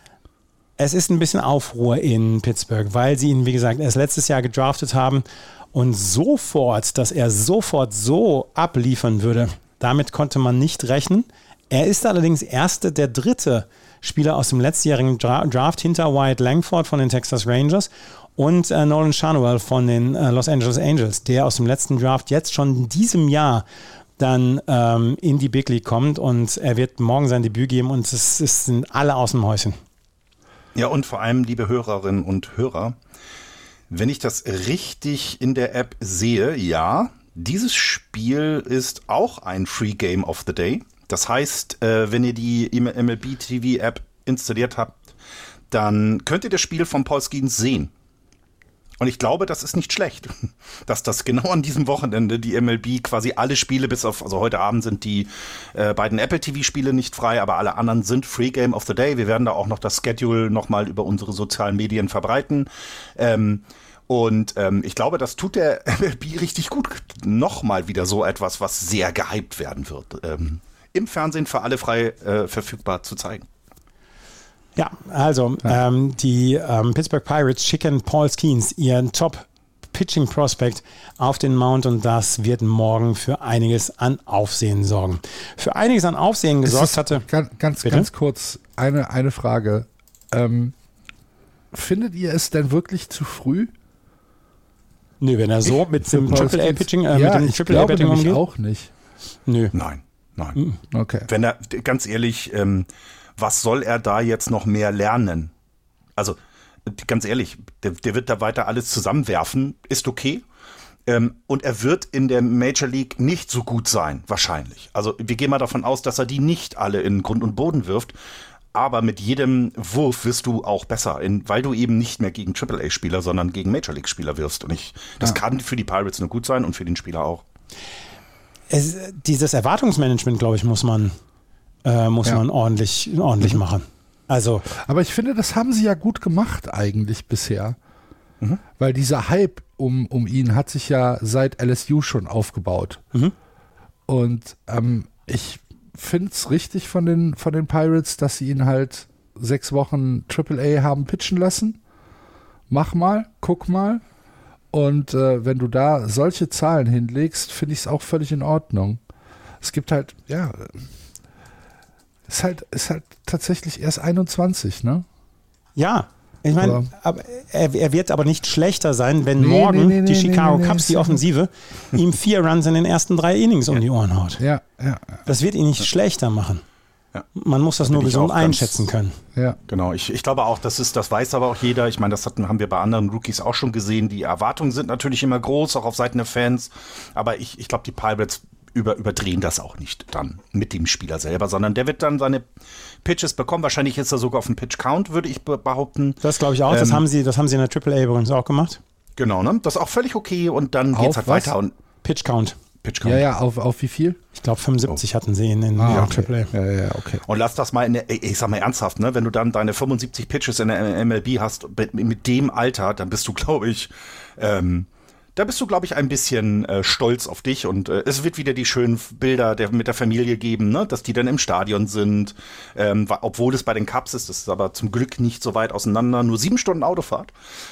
[SPEAKER 2] ein bisschen Aufruhr in Pittsburgh, weil sie ihn, wie gesagt, erst letztes Jahr gedraftet haben. Und dass er sofort so abliefern würde, damit konnte man nicht rechnen. Er ist allerdings der dritte Spieler aus dem letztjährigen Draft hinter Wyatt Langford von den Texas Rangers und Nolan Schanuel von den Los Angeles Angels, der aus dem letzten Draft jetzt schon in diesem Jahr dann in die Big League kommt, und er wird morgen sein Debüt geben, und es sind alle aus dem Häuschen.
[SPEAKER 4] Ja, und vor allem, liebe Hörerinnen und Hörer, wenn ich das richtig in der App sehe, ja, dieses Spiel ist auch ein Free Game of the Day. Das heißt, wenn ihr die MLB TV App installiert habt, dann könnt ihr das Spiel von Paul Skeens sehen. Und ich glaube, das ist nicht schlecht, dass das genau an diesem Wochenende die MLB quasi alle Spiele also heute Abend sind die beiden Apple TV-Spiele nicht frei, aber alle anderen sind Free Game of the Day. Wir werden da auch noch das Schedule nochmal über unsere sozialen Medien verbreiten. Ich glaube, das tut der MLB richtig gut. Nochmal wieder so etwas, was sehr gehypt werden wird. Im Fernsehen für alle frei verfügbar zu zeigen.
[SPEAKER 2] Ja, also die Pittsburgh Pirates schicken Paul Skeens, ihren Top-Pitching-Prospect, auf den Mount, und das wird morgen für einiges an Aufsehen sorgen. Für einiges an Aufsehen gesorgt hatte...
[SPEAKER 3] Ganz kurz eine Frage. Findet ihr es denn wirklich zu früh?
[SPEAKER 2] Nö, wenn er so mit dem AAA-Pitching
[SPEAKER 3] umgeht? Auch nicht.
[SPEAKER 2] Nö.
[SPEAKER 4] Nein.
[SPEAKER 3] Okay.
[SPEAKER 4] Wenn er, ganz ehrlich, was soll er da jetzt noch mehr lernen? Also, ganz ehrlich, der wird da weiter alles zusammenwerfen, ist okay. Und er wird in der Major League nicht so gut sein, wahrscheinlich. Also, wir gehen mal davon aus, dass er die nicht alle in Grund und Boden wirft. Aber mit jedem Wurf wirst du auch besser, weil du eben nicht mehr gegen AAA-Spieler, sondern gegen Major League-Spieler wirfst. Und das kann für die Pirates nur gut sein und für den Spieler auch.
[SPEAKER 2] Dieses Erwartungsmanagement, glaube ich, muss man muss man ordentlich machen. Also,
[SPEAKER 3] aber ich finde, das haben sie ja gut gemacht eigentlich bisher. Weil dieser Hype um ihn hat sich ja seit LSU schon aufgebaut. Und ich finde es richtig von den Pirates, dass sie ihn halt 6 Wochen AAA haben pitchen lassen. Mach mal, guck mal. Und wenn du da solche Zahlen hinlegst, finde ich es auch völlig in Ordnung. Es gibt halt, ist halt tatsächlich erst 21, ne?
[SPEAKER 2] Ja, ich meine, er wird aber nicht schlechter sein, wenn morgen die Chicago Cubs, die Offensive, ihm 4 Runs in den ersten 3 Innings um die Ohren haut.
[SPEAKER 3] Ja.
[SPEAKER 2] Das wird ihn nicht schlechter machen.
[SPEAKER 4] Ja.
[SPEAKER 2] Man muss das nur gesund einschätzen können.
[SPEAKER 3] Ja.
[SPEAKER 4] Genau, ich glaube auch, das weiß aber auch jeder. Ich meine, das haben wir bei anderen Rookies auch schon gesehen. Die Erwartungen sind natürlich immer groß, auch auf Seiten der Fans. Aber ich glaube, die Pirates überdrehen das auch nicht dann mit dem Spieler selber, sondern der wird dann seine Pitches bekommen. Wahrscheinlich ist er sogar auf dem Pitch-Count, würde ich behaupten.
[SPEAKER 2] Das glaube ich auch. Das haben sie in der AAA übrigens auch gemacht.
[SPEAKER 4] Genau, ne? Das ist auch völlig okay und dann geht es halt weiter. Und
[SPEAKER 2] Pitch-Count.
[SPEAKER 3] Ja, auf wie viel?
[SPEAKER 2] Ich glaube 75 hatten sie in der AAA.
[SPEAKER 3] Ja, okay.
[SPEAKER 4] Und lass das mal ich sag mal ernsthaft, ne? Wenn du dann deine 75 Pitches in der MLB hast, mit dem Alter, dann bist du, glaube ich, ein bisschen stolz auf dich und es wird wieder die schönen Bilder mit der Familie geben, ne? Dass die dann im Stadion sind, obwohl es bei den Cubs ist, das ist aber zum Glück nicht so weit auseinander, nur 7 Stunden Autofahrt.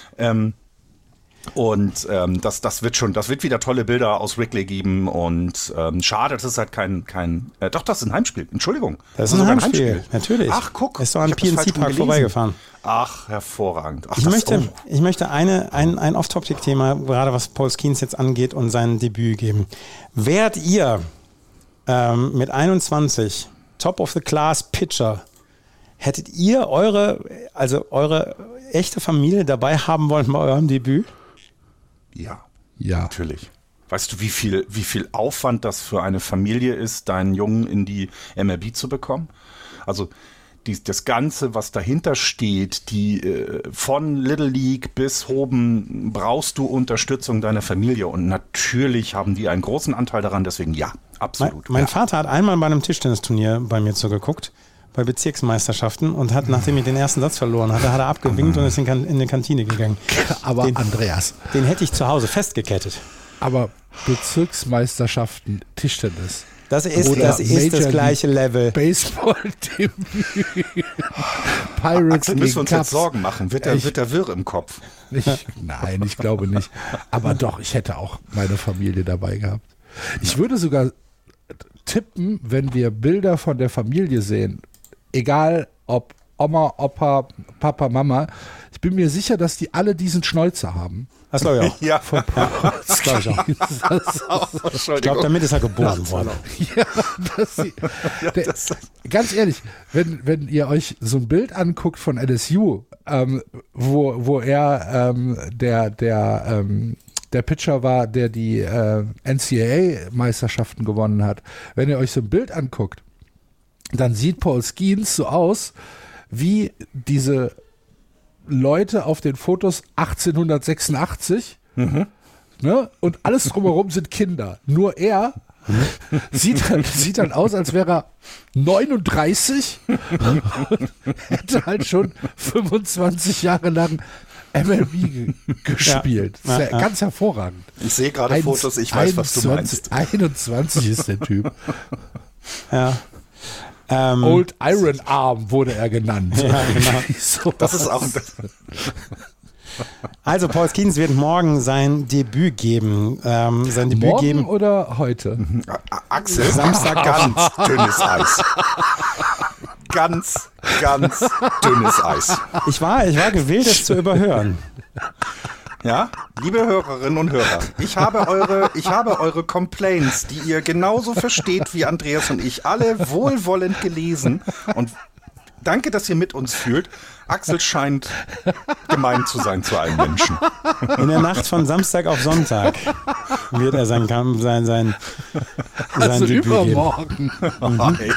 [SPEAKER 4] Das wird wieder tolle Bilder aus Wrigley geben und schade, das ist halt doch, das ist ein Heimspiel, Entschuldigung.
[SPEAKER 2] Das ist ein Heimspiel, natürlich.
[SPEAKER 4] Ach, guck.
[SPEAKER 2] Er ist doch an PNC-Park vorbeigefahren.
[SPEAKER 4] Ach, hervorragend. Ach,
[SPEAKER 2] ich möchte ein Off-Topic-Thema, gerade was Paul Skeens jetzt angeht und sein Debüt geben. Wärt ihr mit 21 Top-of-the-Class-Pitcher, hättet ihr eure echte Familie dabei haben wollen bei eurem Debüt?
[SPEAKER 4] Ja, natürlich. Weißt du, wie viel Aufwand das für eine Familie ist, deinen Jungen in die MLB zu bekommen? Also das Ganze, was dahinter steht, von Little League bis Hoben, brauchst du Unterstützung deiner Familie. Und natürlich haben die einen großen Anteil daran, deswegen ja, absolut.
[SPEAKER 2] Mein Vater hat einmal bei einem Tischtennisturnier bei mir zugeguckt, bei Bezirksmeisterschaften, und hat, nachdem ich den ersten Satz verloren hatte, hat er abgewinkt und ist in die Kantine gegangen.
[SPEAKER 3] Aber Andreas,
[SPEAKER 2] den hätte ich zu Hause festgekettet.
[SPEAKER 3] Aber Bezirksmeisterschaften Tischtennis.
[SPEAKER 2] Das ist das gleiche Level.
[SPEAKER 3] Baseball-Debüt. Pirates
[SPEAKER 4] Axel, müssen wir uns jetzt Sorgen machen. Wird der wirr im Kopf?
[SPEAKER 3] Nein, ich glaube nicht. Aber doch, ich hätte auch meine Familie dabei gehabt. Ich würde sogar tippen, wenn wir Bilder von der Familie sehen, egal ob Oma, Opa, Papa, Mama, ich bin mir sicher, dass die alle diesen Schnäuzer haben.
[SPEAKER 2] Das glaube ich auch.
[SPEAKER 4] Ja.
[SPEAKER 2] Das glaube ich auch. Ich glaube, damit ist er geboren worden.
[SPEAKER 3] Ganz ehrlich, wenn ihr euch so ein Bild anguckt von LSU, wo er der Pitcher war, der die NCAA-Meisterschaften gewonnen hat, wenn ihr euch so ein Bild anguckt, dann sieht Paul Skeens so aus, wie diese Leute auf den Fotos 1886, ne? Und alles drumherum sind Kinder. Nur er sieht dann aus, als wäre er 39, hätte halt schon 25 Jahre lang MLB gespielt.
[SPEAKER 2] Ja.
[SPEAKER 3] Ganz hervorragend.
[SPEAKER 4] Ich sehe gerade Fotos, ich weiß, was du meinst.
[SPEAKER 3] 21 ist der Typ.
[SPEAKER 2] Ja.
[SPEAKER 3] Old Iron Arm wurde er genannt.
[SPEAKER 2] Ja, genau.
[SPEAKER 3] So
[SPEAKER 4] das ist auch.
[SPEAKER 2] Also Paul Skeens wird morgen sein Debüt geben.
[SPEAKER 3] Morgen oder heute?
[SPEAKER 4] Axel, Samstag ganz dünnes Eis. Ganz dünnes Eis.
[SPEAKER 2] Ich war gewillt, es zu überhören.
[SPEAKER 4] Ja, liebe Hörerinnen und Hörer, ich habe eure Complaints, die ihr genauso versteht wie Andreas und ich, alle wohlwollend gelesen und danke, dass ihr mit uns fühlt. Axel scheint gemein zu sein zu allen Menschen.
[SPEAKER 2] In der Nacht von Samstag auf Sonntag wird er sein Debüt
[SPEAKER 3] übermorgen.
[SPEAKER 2] Geben.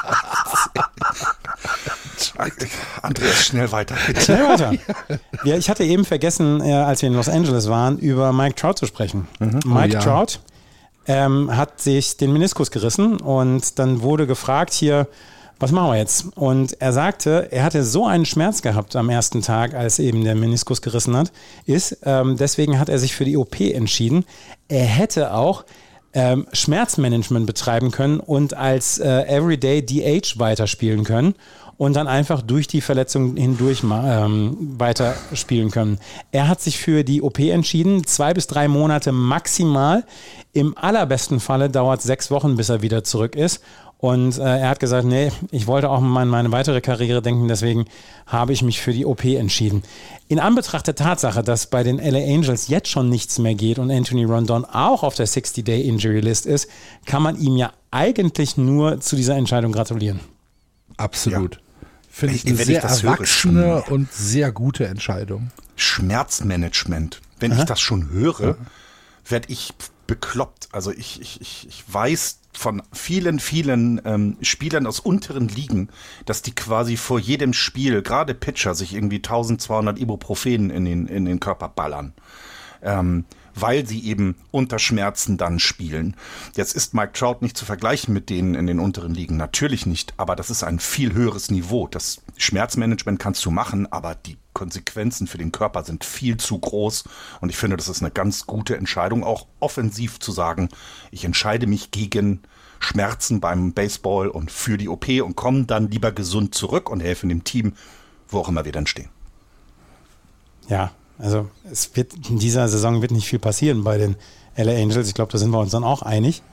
[SPEAKER 4] Andreas, schnell weiter.
[SPEAKER 2] Schnell weiter. Ja, ich hatte eben vergessen, als wir in Los Angeles waren, über Mike Trout zu sprechen. Mike Trout hat sich den Meniskus gerissen und dann wurde gefragt hier, was machen wir jetzt? Und er sagte, er hatte so einen Schmerz gehabt am ersten Tag, als eben der Meniskus gerissen ist. Deswegen hat er sich für die OP entschieden. Er hätte auch Schmerzmanagement betreiben können und als Everyday DH weiterspielen können und dann einfach durch die Verletzung hindurch weiterspielen können. Er hat sich für die OP entschieden, 2 bis 3 Monate maximal. Im allerbesten Falle dauert es 6 Wochen, bis er wieder zurück ist. Und er hat gesagt, nee, ich wollte auch mal an meine weitere Karriere denken, deswegen habe ich mich für die OP entschieden. In Anbetracht der Tatsache, dass bei den LA Angels jetzt schon nichts mehr geht und Anthony Rondon auch auf der 60-Day-Injury-List ist, kann man ihm ja eigentlich nur zu dieser Entscheidung gratulieren.
[SPEAKER 3] Absolut. Ja. Finde ich eine sehr erwachsene und sehr gute Entscheidung.
[SPEAKER 4] Schmerzmanagement. Wenn ich das schon höre, werde ich bekloppt. Also ich weiß von vielen Spielern aus unteren Ligen, dass die quasi vor jedem Spiel, gerade Pitcher, sich irgendwie 1200 Ibuprofen in den Körper ballern. Weil sie eben unter Schmerzen dann spielen. Jetzt ist Mike Trout nicht zu vergleichen mit denen in den unteren Ligen, natürlich nicht, aber das ist ein viel höheres Niveau. Das Schmerzmanagement kannst du machen, aber die Konsequenzen für den Körper sind viel zu groß und ich finde, das ist eine ganz gute Entscheidung, auch offensiv zu sagen, ich entscheide mich gegen Schmerzen beim Baseball und für die OP und komme dann lieber gesund zurück und helfe dem Team, wo auch immer wir dann stehen.
[SPEAKER 2] Ja. Also in dieser Saison wird nicht viel passieren bei den LA Angels. Ich glaube, da sind wir uns dann auch einig.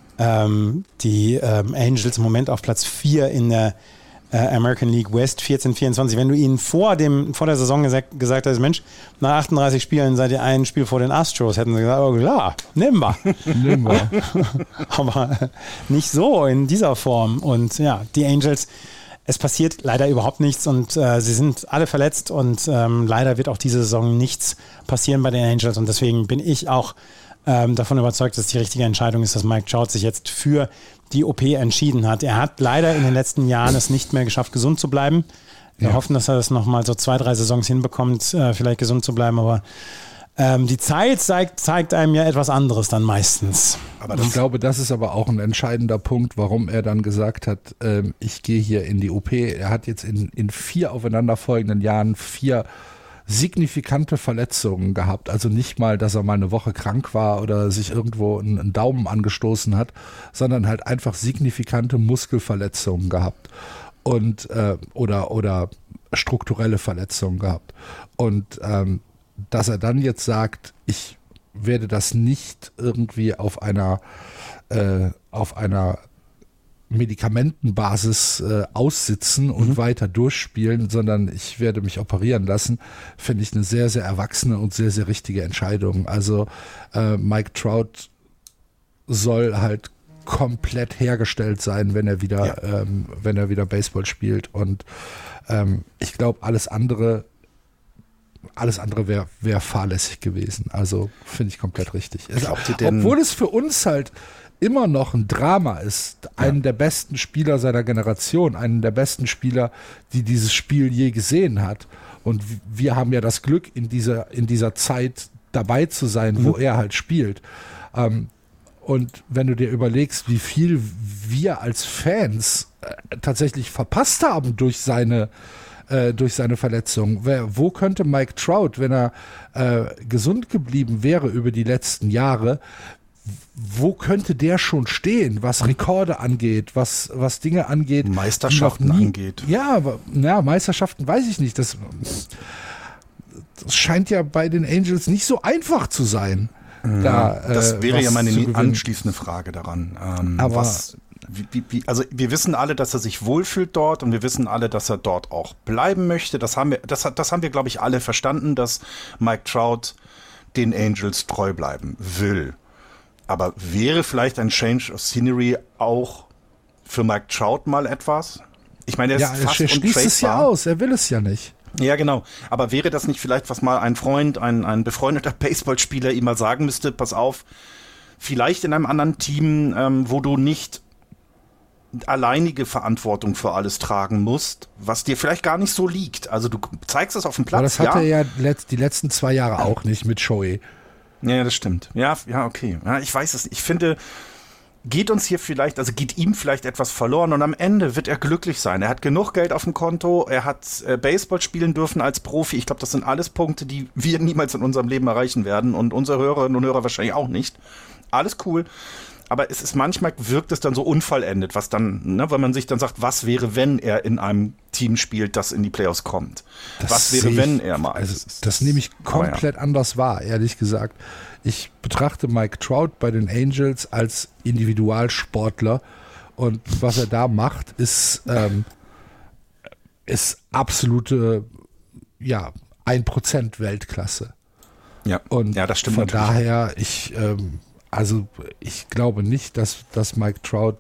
[SPEAKER 2] Die Angels im Moment auf Platz 4 in der American League West, 14-24. Wenn du ihnen vor der Saison gesagt hättest, Mensch, nach 38 Spielen seid ihr ein Spiel vor den Astros, hätten sie gesagt, oh klar, nimm wir. Aber nicht so in dieser Form. Und ja, die Angels, es passiert leider überhaupt nichts und sie sind alle verletzt und leider wird auch diese Saison nichts passieren bei den Angels und deswegen bin ich auch davon überzeugt, dass die richtige Entscheidung ist, dass Mike Trout sich jetzt für die OP entschieden hat. Er hat leider in den letzten Jahren es nicht mehr geschafft, gesund zu bleiben. Wir hoffen, dass er das nochmal so 2-3 Saisons hinbekommt, vielleicht gesund zu bleiben, aber die Zeit zeigt einem ja etwas anderes dann meistens.
[SPEAKER 3] Aber ich glaube, das ist aber auch ein entscheidender Punkt, warum er dann gesagt hat, ich gehe hier in die OP. Er hat jetzt in 4 aufeinanderfolgenden Jahren 4 signifikante Verletzungen gehabt. Also nicht mal, dass er mal eine Woche krank war oder sich irgendwo einen Daumen angestoßen hat, sondern halt einfach signifikante Muskelverletzungen gehabt und oder strukturelle Verletzungen gehabt. Und dass er dann jetzt sagt, ich werde das nicht irgendwie auf einer Medikamentenbasis aussitzen und weiter durchspielen, sondern ich werde mich operieren lassen, finde ich eine sehr, sehr erwachsene und sehr, sehr richtige Entscheidung. Also Mike Trout soll halt komplett hergestellt sein, wenn er wieder Baseball spielt und ich glaube, alles andere wäre fahrlässig gewesen. Also finde ich komplett richtig. Obwohl es für uns halt immer noch ein Drama ist, einen der besten Spieler seiner Generation, einen der besten Spieler, die dieses Spiel je gesehen hat. Und wir haben ja das Glück, in dieser Zeit dabei zu sein, wo er halt spielt. Und wenn du dir überlegst, wie viel wir als Fans tatsächlich verpasst haben durch seine Verletzung. Wo könnte Mike Trout, wenn er gesund geblieben wäre über die letzten Jahre, wo könnte der schon stehen, was Rekorde angeht, was Dinge angeht?
[SPEAKER 4] Meisterschaften angeht.
[SPEAKER 3] Ja, Meisterschaften weiß ich nicht. Das scheint ja bei den Angels nicht so einfach zu sein.
[SPEAKER 4] Das wäre ja meine anschließende Frage daran. Aber also wir wissen alle, dass er sich wohlfühlt dort und wir wissen alle, dass er dort auch bleiben möchte. Das haben wir, glaube ich, alle verstanden, dass Mike Trout den Angels treu bleiben will. Aber wäre vielleicht ein Change of Scenery auch für Mike Trout mal etwas? Ich meine, er ist fast
[SPEAKER 3] er schließt es ja aus, er will es ja nicht.
[SPEAKER 4] Ja, genau. Aber wäre das nicht vielleicht, was mal ein Freund, ein befreundeter Baseballspieler ihm mal sagen müsste, pass auf, vielleicht in einem anderen Team, wo du nicht alleinige Verantwortung für alles tragen musst, was dir vielleicht gar nicht so liegt. Also du zeigst es auf dem Platz.
[SPEAKER 3] Aber das hat er ja die letzten 2 Jahre auch nicht mit Shohei.
[SPEAKER 4] Ja, das stimmt. Ja, okay. Ja, ich weiß es nicht. Ich finde, geht ihm vielleicht etwas verloren und am Ende wird er glücklich sein. Er hat genug Geld auf dem Konto, er hat Baseball spielen dürfen als Profi. Ich glaube, das sind alles Punkte, die wir niemals in unserem Leben erreichen werden und unsere Hörerinnen und Hörer wahrscheinlich auch nicht. Alles cool. Aber es ist manchmal, wirkt es dann so unvollendet, was dann, ne, weil man sich dann sagt, was wäre, wenn er in einem Team spielt, das in die Playoffs kommt? Was wäre, wenn er mal?
[SPEAKER 3] Also das nehme ich komplett anders wahr, ehrlich gesagt. Ich betrachte Mike Trout bei den Angels als Individualsportler und was er da macht, ist absolute 1% Weltklasse.
[SPEAKER 4] Ja,
[SPEAKER 3] und
[SPEAKER 4] das stimmt
[SPEAKER 3] von
[SPEAKER 4] natürlich.
[SPEAKER 3] Daher, ich glaube nicht, dass Mike Trout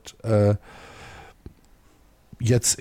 [SPEAKER 3] jetzt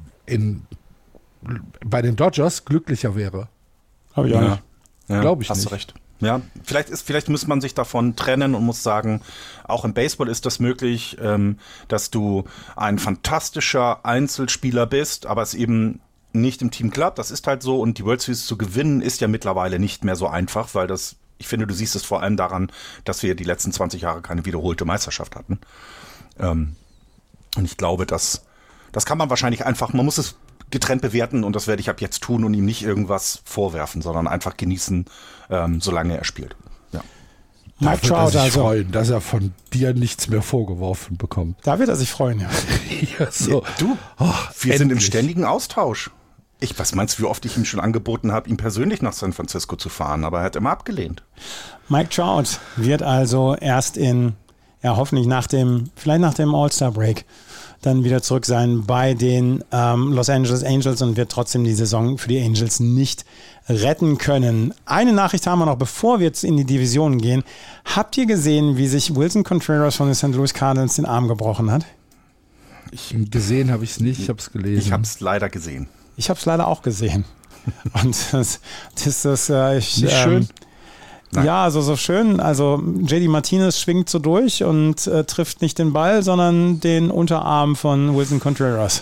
[SPEAKER 3] bei den Dodgers glücklicher wäre.
[SPEAKER 2] Habe ich auch nicht.
[SPEAKER 4] Ja,
[SPEAKER 3] glaube ich
[SPEAKER 4] hast
[SPEAKER 3] nicht.
[SPEAKER 4] Du recht. Ja, vielleicht muss man sich davon trennen und muss sagen, auch im Baseball ist das möglich, dass du ein fantastischer Einzelspieler bist, aber es eben nicht im Team klappt. Das ist halt so und die World Series zu gewinnen ist ja mittlerweile nicht mehr so einfach, weil ich finde, du siehst es vor allem daran, dass wir die letzten 20 Jahre keine wiederholte Meisterschaft hatten. Und ich glaube, das kann man wahrscheinlich man muss es getrennt bewerten und das werde ich ab jetzt tun und ihm nicht irgendwas vorwerfen, sondern einfach genießen, solange er spielt. Ja.
[SPEAKER 3] Mike Trout sich freuen, dass er von dir nichts mehr vorgeworfen bekommt.
[SPEAKER 2] Da wird er sich freuen, ja.
[SPEAKER 3] Ja, so.
[SPEAKER 4] Wir sind im ständigen Austausch. Was meinst du, wie oft ich ihm schon angeboten habe, ihn persönlich nach San Francisco zu fahren, aber er hat immer abgelehnt.
[SPEAKER 2] Mike Trout wird also erst hoffentlich vielleicht nach dem All-Star-Break dann wieder zurück sein bei den Los Angeles Angels und wird trotzdem die Saison für die Angels nicht retten können. Eine Nachricht haben wir noch, bevor wir jetzt in die Divisionen gehen. Habt ihr gesehen, wie sich Willson Contreras von den St. Louis Cardinals den Arm gebrochen hat?
[SPEAKER 3] Gesehen habe ich es nicht, ich habe es gelesen.
[SPEAKER 4] Ich habe es leider gesehen.
[SPEAKER 2] Ich habe es leider auch gesehen. Und das ist
[SPEAKER 3] nicht schön.
[SPEAKER 4] Nein.
[SPEAKER 2] Ja, also so schön. Also JD Martinez schwingt so durch und trifft nicht den Ball, sondern den Unterarm von Willson Contreras.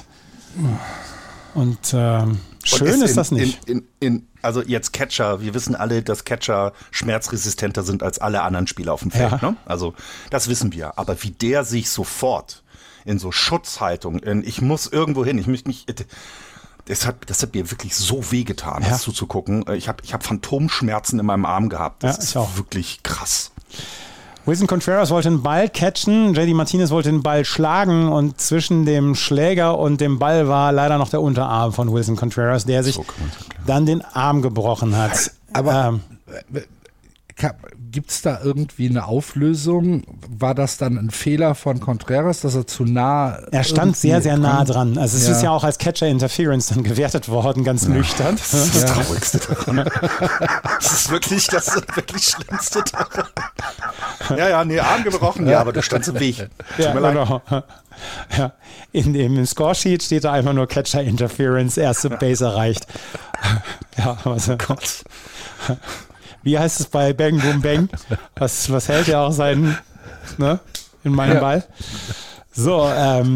[SPEAKER 2] Und schön ist das nicht.
[SPEAKER 4] Also jetzt Catcher, wir wissen alle, dass Catcher schmerzresistenter sind als alle anderen Spieler auf dem Feld.
[SPEAKER 2] Ja.
[SPEAKER 4] Ne? Also das wissen wir. Aber wie der sich sofort in so Schutzhaltung, ich muss irgendwo hin, ich möchte nicht... Das hat mir wirklich so wehgetan, das zuzugucken. Ich hab Phantomschmerzen in meinem Arm gehabt. Das ist auch wirklich krass.
[SPEAKER 2] Willson Contreras wollte den Ball catchen, JD Martinez wollte den Ball schlagen und zwischen dem Schläger und dem Ball war leider noch der Unterarm von Willson Contreras, der sich dann den Arm gebrochen hat.
[SPEAKER 3] Aber gibt es da irgendwie eine Auflösung? War das dann ein Fehler von Contreras, dass er zu nah...
[SPEAKER 2] Er stand sehr, sehr nah dran. Also es ist ja auch als Catcher-Interference dann gewertet worden, ganz nüchtern.
[SPEAKER 4] Das ist das Traurigste daran. Das ist wirklich Schlimmste daran. Arm gebrochen, aber du standst im Weg. Tut mir leid.
[SPEAKER 2] Genau. Ja. Im Scoresheet steht da einfach nur Catcher-Interference, erste Base erreicht. Ja, also...
[SPEAKER 4] Oh Gott.
[SPEAKER 2] Wie heißt es bei Bang Boom Bang? Was hält ja auch in meinem Ball? So,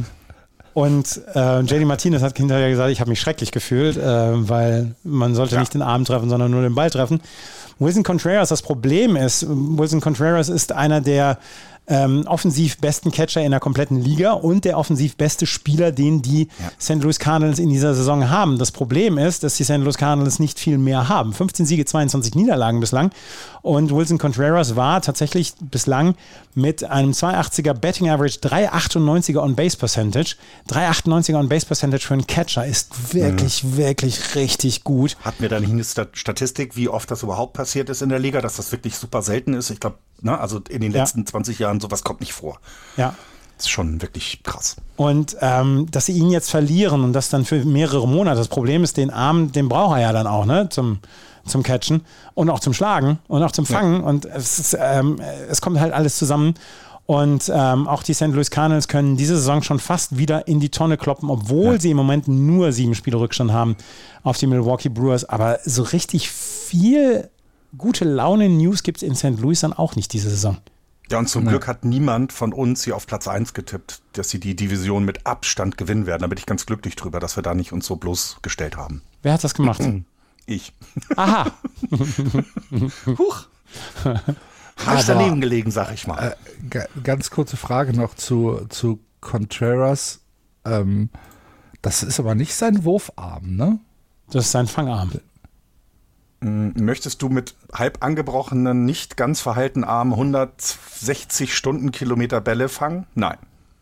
[SPEAKER 2] und JD Martinez hat hinterher gesagt, ich habe mich schrecklich gefühlt, weil man sollte nicht den Arm treffen, sondern nur den Ball treffen. Willson Contreras, das Problem ist, Willson Contreras ist einer der offensiv besten Catcher in der kompletten Liga und der offensiv beste Spieler, den die St. Louis Cardinals in dieser Saison haben. Das Problem ist, dass die St. Louis Cardinals nicht viel mehr haben. 15 Siege, 22 Niederlagen bislang. Und Willson Contreras war tatsächlich bislang mit einem 2,80er Betting Average, 3,98er On-Base Percentage. 3,98er On-Base Percentage für einen Catcher ist wirklich, wirklich richtig gut.
[SPEAKER 4] Hatten wir da nicht eine Statistik, wie oft das überhaupt passiert ist in der Liga, dass das wirklich super selten ist? Ich glaube, also in den letzten 20 Jahren, sowas kommt nicht vor.
[SPEAKER 2] Ja.
[SPEAKER 4] Das ist schon wirklich krass.
[SPEAKER 2] Und dass sie ihn jetzt verlieren und das dann für mehrere Monate. Das Problem ist, den Arm, den braucht er ja dann auch, ne, zum Catchen und auch zum Schlagen und auch zum Fangen. Und es kommt halt alles zusammen. Und auch die St. Louis Cardinals können diese Saison schon fast wieder in die Tonne kloppen, obwohl sie im Moment nur 7 Spiele Rückstand haben auf die Milwaukee Brewers. Aber so richtig viel gute Laune-News gibt es in St. Louis dann auch nicht diese Saison.
[SPEAKER 4] Ja, und zum Glück hat niemand von uns hier auf Platz 1 getippt, dass sie die Division mit Abstand gewinnen werden. Da bin ich ganz glücklich drüber, dass wir da nicht uns so bloßgestellt haben.
[SPEAKER 2] Wer hat das gemacht?
[SPEAKER 4] Ich.
[SPEAKER 2] Aha.
[SPEAKER 4] Huch. Falsch daneben gelegen, sag ich mal.
[SPEAKER 3] Ganz kurze Frage noch zu Contreras. Das ist aber nicht sein Wurfarm, ne?
[SPEAKER 2] Das ist sein Fangarm.
[SPEAKER 4] Möchtest du mit halb angebrochenen, nicht ganz verheilten Armen 160 Stundenkilometer Bälle fangen? Nein.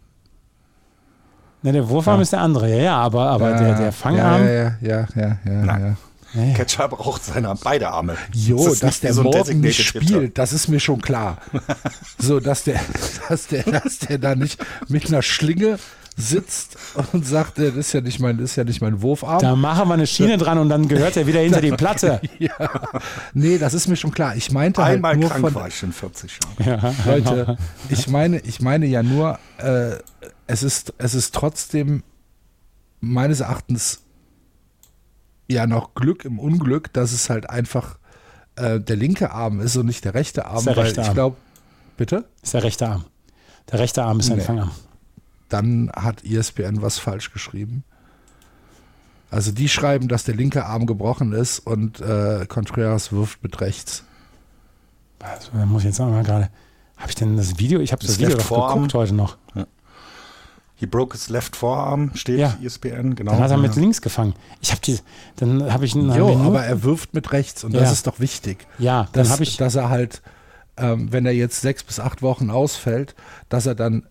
[SPEAKER 2] Ne, der Wurfarm ist der andere, ja, aber der Fangarm.
[SPEAKER 3] Ja.
[SPEAKER 4] Nein. Catcher braucht beide Arme.
[SPEAKER 3] Jo,
[SPEAKER 4] das
[SPEAKER 3] dass der
[SPEAKER 4] so
[SPEAKER 3] Morgan nicht
[SPEAKER 4] Hitter.
[SPEAKER 3] spielt, das ist mir schon klar. So, dass der da nicht mit einer Schlinge sitzt und sagt, das ist ja nicht mein Wurfarm.
[SPEAKER 2] Da machen wir eine Schiene dran und dann gehört er wieder hinter die Platte.
[SPEAKER 3] Ja. Nee, das ist mir schon klar. Ich meinte
[SPEAKER 4] einmal
[SPEAKER 3] halt nur
[SPEAKER 4] krank war ich schon 40 Jahre.
[SPEAKER 2] Ja,
[SPEAKER 3] Leute, ich meine ja nur, es ist trotzdem meines Erachtens ja noch Glück im Unglück, dass es halt einfach der linke Arm ist und nicht der rechte Arm.
[SPEAKER 2] Ist der rechte
[SPEAKER 3] weil ich
[SPEAKER 2] Arm.
[SPEAKER 3] glaube, bitte?
[SPEAKER 2] Ist der rechte Arm. Der rechte Arm ist sein Fangarm.
[SPEAKER 3] Dann hat ESPN was falsch geschrieben. Also die schreiben, dass der linke Arm gebrochen ist und Contreras wirft mit rechts.
[SPEAKER 2] Also, da muss ich jetzt auch mal gerade. Habe ich denn das Video? Ich habe das Video doch geguckt heute noch.
[SPEAKER 4] Ja. He broke his left forearm, steht ESPN, genau.
[SPEAKER 2] Dann hat er mit links gefangen.
[SPEAKER 3] Aber er wirft mit rechts und das ist doch wichtig.
[SPEAKER 2] Ja, dann habe ich.
[SPEAKER 3] Dass er halt, wenn er jetzt 6 bis 8 Wochen ausfällt, dass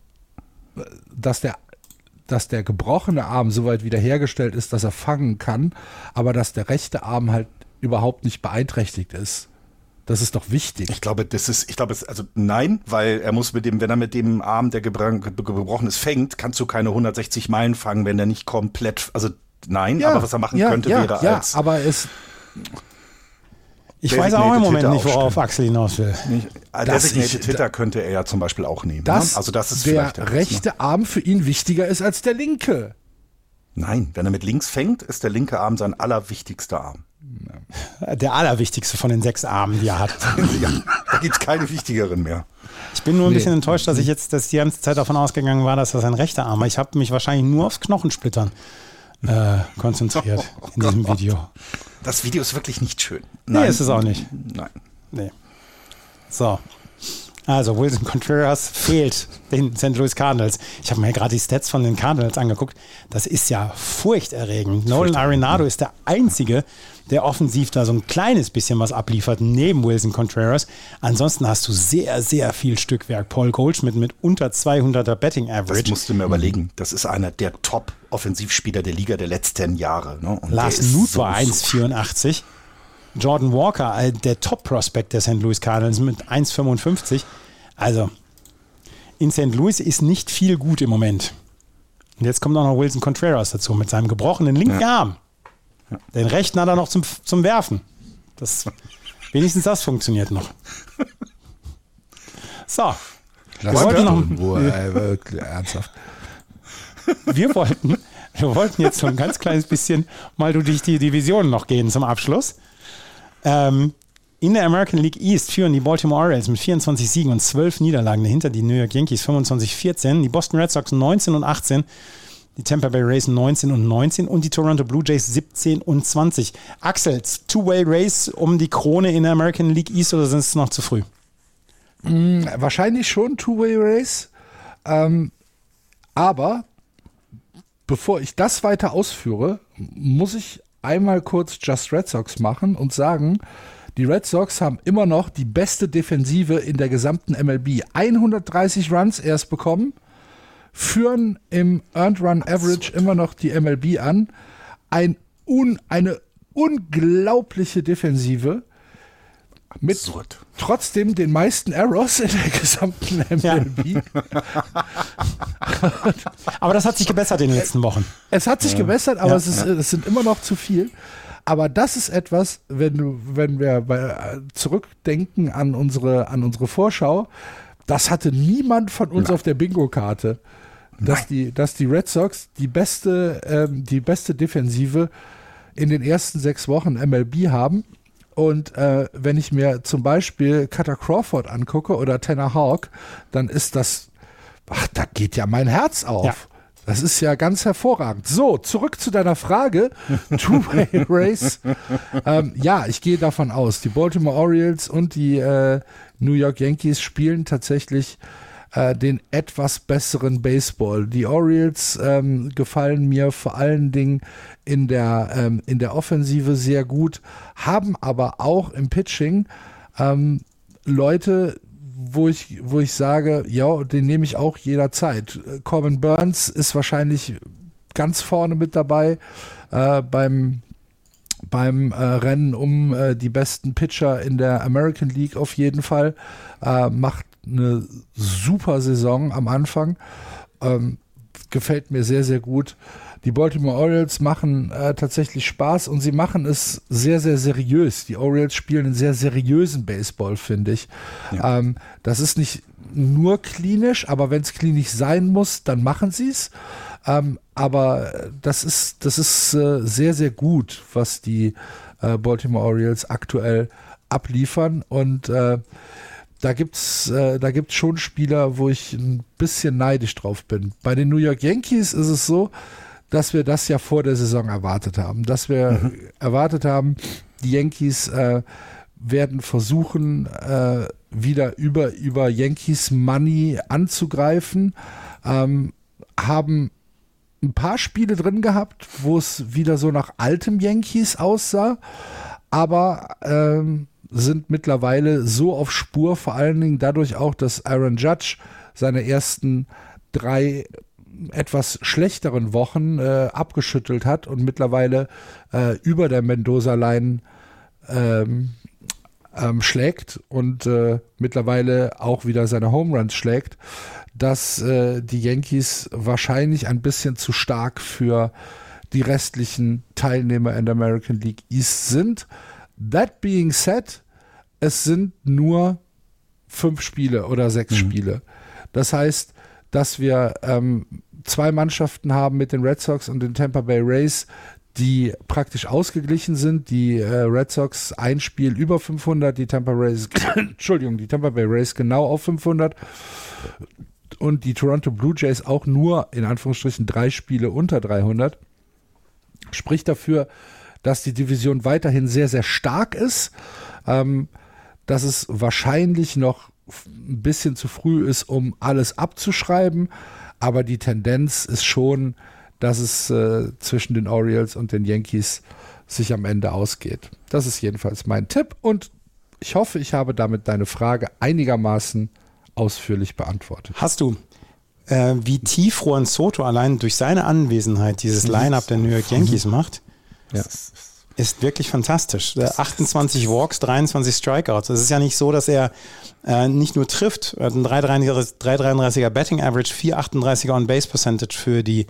[SPEAKER 3] der gebrochene Arm soweit wiederhergestellt ist, dass er fangen kann, aber dass der rechte Arm halt überhaupt nicht beeinträchtigt ist. Das ist doch wichtig.
[SPEAKER 4] Ich glaube, nein, weil er muss wenn er mit dem Arm, der gebrochen ist, fängt, kannst du keine 160 Meilen fangen, wenn er nicht komplett, also nein, aber was er machen könnte, wäre als.
[SPEAKER 3] Ja, aber es.
[SPEAKER 2] Ich weiß auch im Moment nicht, worauf Axel hinaus will.
[SPEAKER 4] Designated Hitter könnte er ja zum Beispiel auch nehmen.
[SPEAKER 3] Also das ist der rechte Arm für ihn wichtiger ist als der linke.
[SPEAKER 4] Nein, wenn er mit links fängt, ist der linke Arm sein allerwichtigster Arm.
[SPEAKER 2] Der allerwichtigste von den 6 Armen, die er hat.
[SPEAKER 4] Ja, da gibt es keine wichtigeren mehr.
[SPEAKER 2] Ich bin nur ein bisschen enttäuscht, dass ich jetzt die ganze Zeit davon ausgegangen war, dass das ein rechter Arm war. Ich habe mich wahrscheinlich nur aufs Knochensplittern konzentriert in diesem Video.
[SPEAKER 4] Das Video ist wirklich nicht schön.
[SPEAKER 2] Nein, ist es auch nicht.
[SPEAKER 4] Nein.
[SPEAKER 2] Nee. So. Also Willson Contreras fehlt den St. Louis Cardinals. Ich habe mir gerade die Stats von den Cardinals angeguckt. Das ist ja furchterregend. Nolan Arenado ist der Einzige, der offensiv da so ein kleines bisschen was abliefert, neben Willson Contreras. Ansonsten hast du sehr, sehr viel Stückwerk. Paul Goldschmidt mit unter 200er Betting Average.
[SPEAKER 4] Das musst du mir überlegen. Das ist einer der Top-Offensivspieler der Liga der letzten Jahre. Ne?
[SPEAKER 2] Lars Nuth war 1,84. Jordan Walker, der Top-Prospect der St. Louis Cardinals mit 1,55. Also, in St. Louis ist nicht viel gut im Moment. Und jetzt kommt auch noch Willson Contreras dazu mit seinem gebrochenen linken Arm. Ja. Den rechten hat er noch zum Werfen. Wenigstens das funktioniert noch. So.
[SPEAKER 3] Wir wollten ernsthaft.
[SPEAKER 2] Wir wollten jetzt so ein ganz kleines bisschen mal durch die Divisionen noch gehen zum Abschluss. In der American League East führen die Baltimore Orioles mit 24 Siegen und 12 Niederlagen. Dahinter die New York Yankees 25-14, die Boston Red Sox 19-18, die Tampa Bay Rays 19-19 und die Toronto Blue Jays 17-20. Axel, Two-Way Race um die Krone in der American League East oder sind es noch zu früh?
[SPEAKER 3] Wahrscheinlich schon Two-Way Race. Aber bevor ich das weiter ausführe, muss ich einmal kurz Just Red Sox machen und sagen, die Red Sox haben immer noch die beste Defensive in der gesamten MLB. 130 Runs erst bekommen, führen im Earned Run Average immer noch die MLB an. Eine unglaubliche Defensive mit trotzdem den meisten Errors in der gesamten MLB. Ja.
[SPEAKER 2] Aber das hat sich gebessert in den letzten Wochen.
[SPEAKER 3] Es hat sich gebessert, aber es sind immer noch zu viel. Aber das ist etwas, wenn wir zurückdenken an unsere Vorschau, das hatte niemand von uns auf der Bingo-Karte, dass die Red Sox die beste Defensive in den ersten 6 Wochen MLB haben. Und wenn ich mir zum Beispiel Cutter Crawford angucke oder Tanner Houck, dann ist das, da geht ja mein Herz auf. Ja. Das ist ja ganz hervorragend. So, zurück zu deiner Frage. Two-Way Race. Ja, ich gehe davon aus, die Baltimore Orioles und die New York Yankees spielen tatsächlich den etwas besseren Baseball. Die Orioles gefallen mir vor allen Dingen in der Offensive sehr gut, haben aber auch im Pitching Leute, wo ich sage, ja, den nehme ich auch jederzeit. Corbin Burns ist wahrscheinlich ganz vorne mit dabei beim Rennen um die besten Pitcher in der American League auf jeden Fall. Macht eine super Saison am Anfang. Gefällt mir sehr, sehr gut. Die Baltimore Orioles machen tatsächlich Spaß und sie machen es sehr, sehr seriös. Die Orioles spielen einen sehr seriösen Baseball, finde ich. Ja. Das ist nicht nur klinisch, aber wenn es klinisch sein muss, dann machen sie es. Aber das ist sehr, sehr gut, was die Baltimore Orioles aktuell abliefern. Und da gibt's schon Spieler, wo ich ein bisschen neidisch drauf bin. Bei den New York Yankees ist es so, dass wir das ja vor der Saison erwartet haben. Dass wir erwartet haben, die Yankees werden versuchen, wieder über Yankees Money anzugreifen. Haben ein paar Spiele drin gehabt, wo es wieder so nach altem Yankees aussah, aber sind mittlerweile so auf Spur, vor allen Dingen dadurch auch, dass Aaron Judge seine ersten 3 etwas schlechteren Wochen abgeschüttelt hat und mittlerweile über der Mendoza-Line schlägt und mittlerweile auch wieder seine Home Runs schlägt, dass die Yankees wahrscheinlich ein bisschen zu stark für die restlichen Teilnehmer in der American League East sind. That being said, es sind nur 5 Spiele oder 6 Spiele. Das heißt, dass wir 2 Mannschaften haben mit den Red Sox und den Tampa Bay Rays, die praktisch ausgeglichen sind. Die Red Sox ein Spiel über 500, die Tampa Bay Rays genau auf 500 und die Toronto Blue Jays auch nur in Anführungsstrichen 3 Spiele unter 300. Spricht dafür, dass die Division weiterhin sehr, sehr stark ist, dass es wahrscheinlich noch ein bisschen zu früh ist, um alles abzuschreiben, aber die Tendenz ist schon, dass es zwischen den Orioles und den Yankees sich am Ende ausgeht. Das ist jedenfalls mein Tipp und ich hoffe, ich habe damit deine Frage einigermaßen ausführlich beantwortet.
[SPEAKER 2] Hast du. Wie tief Juan Soto allein durch seine Anwesenheit dieses Line-Up der New York Yankees macht,
[SPEAKER 3] Ja.
[SPEAKER 2] ist wirklich fantastisch. 28 Walks, 23 Strikeouts. Es ist ja nicht so, dass er nicht nur trifft. Er hat ein 3,33er Batting Average, 4,38er On-Base-Percentage für die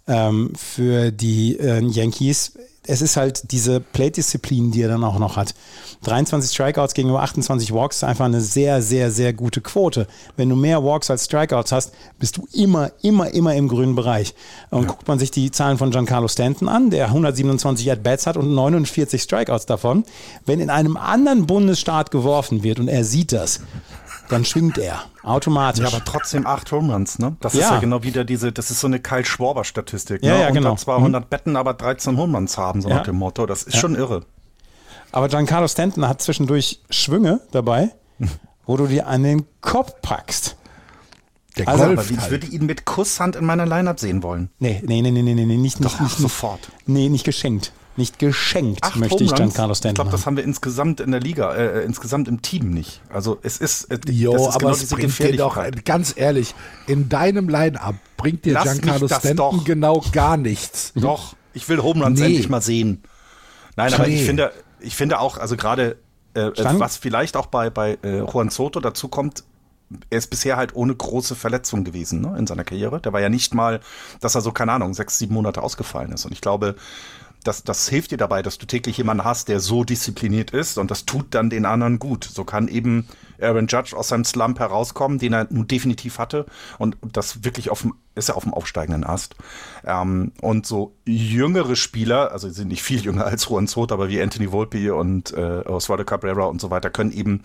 [SPEAKER 2] Yankees. Es ist halt diese Plate-Disziplin, die er dann auch noch hat. 23 Strikeouts gegenüber 28 Walks ist einfach eine sehr, sehr, sehr gute Quote. Wenn du mehr Walks als Strikeouts hast, bist du immer im grünen Bereich. Und guckt man sich die Zahlen von Giancarlo Stanton an, der 127 At-Bats hat und 49 Strikeouts davon. Wenn in einem anderen Bundesstaat geworfen wird und er sieht das, dann schwingt er automatisch.
[SPEAKER 4] Ja, aber trotzdem 8 Home Runs, ne? Das ist ja genau wieder das ist so eine Kyle Schwarber-Statistik. Ne?
[SPEAKER 2] Ja, genau.
[SPEAKER 4] Unter 200 Betten, aber 13 Home Runs haben, so nach dem Motto. Das ist schon irre.
[SPEAKER 2] Aber Giancarlo Stanton hat zwischendurch Schwünge dabei, wo du dir an den Kopf packst.
[SPEAKER 3] Der
[SPEAKER 4] Also,
[SPEAKER 3] Golf
[SPEAKER 4] aber ich würde ihn mit Kusshand in meiner Lineup sehen wollen.
[SPEAKER 2] Nee, nicht
[SPEAKER 4] Sofort.
[SPEAKER 2] Nee, nicht geschenkt. Nicht geschenkt
[SPEAKER 4] 8
[SPEAKER 2] möchte ich
[SPEAKER 4] Home Runs?
[SPEAKER 2] Giancarlo Stanton
[SPEAKER 4] Ich glaube, das
[SPEAKER 2] haben.
[SPEAKER 4] haben wir insgesamt in der Liga, insgesamt im Team nicht. Also es ist, das
[SPEAKER 3] Jo,
[SPEAKER 4] ist
[SPEAKER 3] aber
[SPEAKER 4] genau
[SPEAKER 3] es
[SPEAKER 4] diese
[SPEAKER 3] bringt dir doch,
[SPEAKER 4] Gefährlichkeit.
[SPEAKER 3] ganz ehrlich, in deinem Line-Up bringt dir
[SPEAKER 4] Lass
[SPEAKER 3] Giancarlo
[SPEAKER 4] mich das
[SPEAKER 3] Stanton
[SPEAKER 4] doch.
[SPEAKER 3] genau gar nichts.
[SPEAKER 4] Doch, ich will Home Runs
[SPEAKER 3] Nee.
[SPEAKER 4] endlich mal sehen. Nein, aber
[SPEAKER 3] Nee.
[SPEAKER 4] ich finde auch, also gerade, was vielleicht auch bei Juan Soto dazu kommt, er ist bisher halt ohne große Verletzung gewesen, ne, in seiner Karriere. Der war ja nicht mal, dass er so, keine Ahnung, 6, 7 Monate ausgefallen ist. Und ich glaube, das hilft dir dabei, dass du täglich jemanden hast, der so diszipliniert ist und das tut dann den anderen gut. So kann eben Aaron Judge aus seinem Slump herauskommen, den er nun definitiv hatte und das wirklich ist er auf dem aufsteigenden Ast. Und so jüngere Spieler, also sie sind nicht viel jünger als Juan Soto, aber wie Anthony Volpe und Oswaldo Cabrera und so weiter, können eben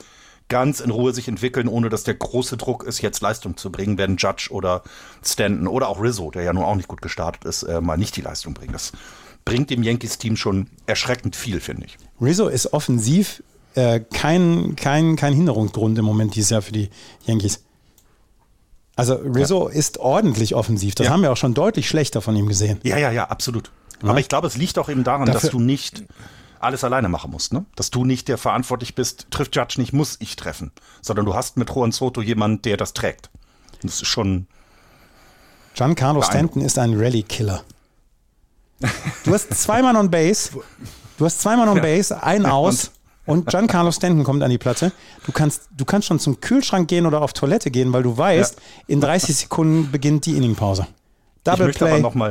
[SPEAKER 4] ganz in Ruhe sich entwickeln, ohne dass der große Druck ist, jetzt Leistung zu bringen, werden Judge oder Stanton oder auch Rizzo, der ja nun auch nicht gut gestartet ist, mal nicht die Leistung bringen. Das bringt dem Yankees-Team schon erschreckend viel, finde ich.
[SPEAKER 2] Rizzo ist offensiv kein Hinderungsgrund im Moment dieses Jahr für die Yankees. Also Rizzo ist ordentlich offensiv. Das haben wir auch schon deutlich schlechter von ihm gesehen.
[SPEAKER 4] Ja, absolut. Ja. Aber ich glaube, es liegt auch eben daran, dass du nicht alles alleine machen musst. Ne? Dass du nicht der verantwortlich bist, trifft Judge nicht, muss ich treffen. Sondern du hast mit Juan Soto jemanden, der das trägt. Das ist schon
[SPEAKER 2] Giancarlo Stanton ist ein Rally-Killer. Du hast 2 Mann on Base, einen aus und Giancarlo Stanton kommt an die Platte. Du kannst schon zum Kühlschrank gehen oder auf Toilette gehen, weil du weißt, in 30 Sekunden beginnt die Inningpause.
[SPEAKER 4] Double ich möchte Play. Aber nochmal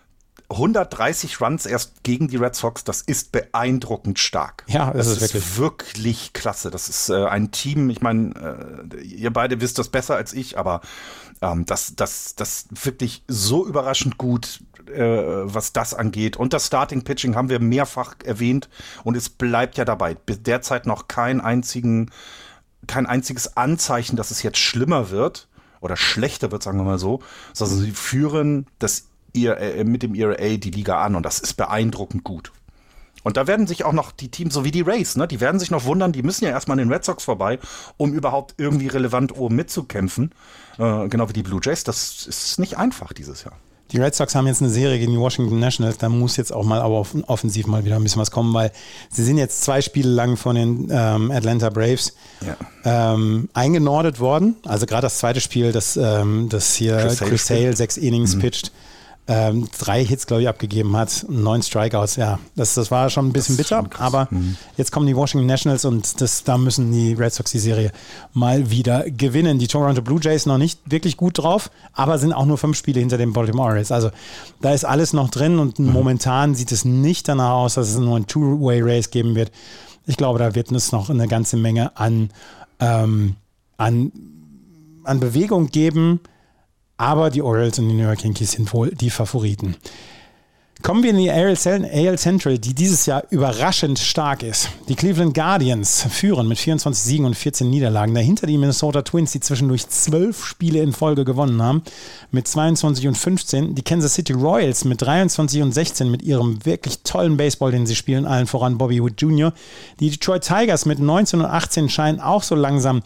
[SPEAKER 4] 130 Runs erst gegen die Red Sox, das ist beeindruckend stark.
[SPEAKER 2] Ja, das
[SPEAKER 4] ist wirklich klasse. Das ist ein Team, ich meine, ihr beide wisst das besser als ich, aber das wirklich so überraschend gut, was das angeht. Und das Starting Pitching haben wir mehrfach erwähnt und es bleibt ja dabei. Derzeit noch kein einziges Anzeichen, dass es jetzt schlimmer wird oder schlechter wird, sagen wir mal so, sondern sie führen mit dem ERA die Liga an und das ist beeindruckend gut. Und da werden sich auch noch die Teams, so wie die Rays, ne, die werden sich noch wundern, die müssen ja erstmal an den Red Sox vorbei, um überhaupt irgendwie relevant oben mitzukämpfen. Genau wie die Blue Jays, das ist nicht einfach dieses Jahr.
[SPEAKER 2] Die Red Sox haben jetzt eine Serie gegen die Washington Nationals, da muss jetzt auch mal aber offensiv mal wieder ein bisschen was kommen, weil sie sind jetzt 2 Spiele lang von den Atlanta Braves eingenordet worden. Also gerade das zweite Spiel, das hier Chris Sale 6 Innings pitcht, 3 Hits, glaube ich, abgegeben hat, 9 Strikeouts, ja. Das war schon ein bisschen bitter, aber jetzt kommen die Washington Nationals und da müssen die Red Sox die Serie mal wieder gewinnen. Die Toronto Blue Jays noch nicht wirklich gut drauf, aber sind auch nur 5 Spiele hinter den Baltimore Orioles. Also da ist alles noch drin und momentan sieht es nicht danach aus, dass es nur ein Two-Way-Race geben wird. Ich glaube, da wird es noch eine ganze Menge an Bewegung geben. Aber die Orioles und die New York Yankees sind wohl die Favoriten. Kommen wir in die AL Central, die dieses Jahr überraschend stark ist. Die Cleveland Guardians führen mit 24 Siegen und 14 Niederlagen. Dahinter die Minnesota Twins, die zwischendurch 12 Spiele in Folge gewonnen haben, mit 22 und 15. Die Kansas City Royals mit 23 und 16 mit ihrem wirklich tollen Baseball, den sie spielen, allen voran Bobby Witt Jr. Die Detroit Tigers mit 19 und 18 scheinen auch so langsam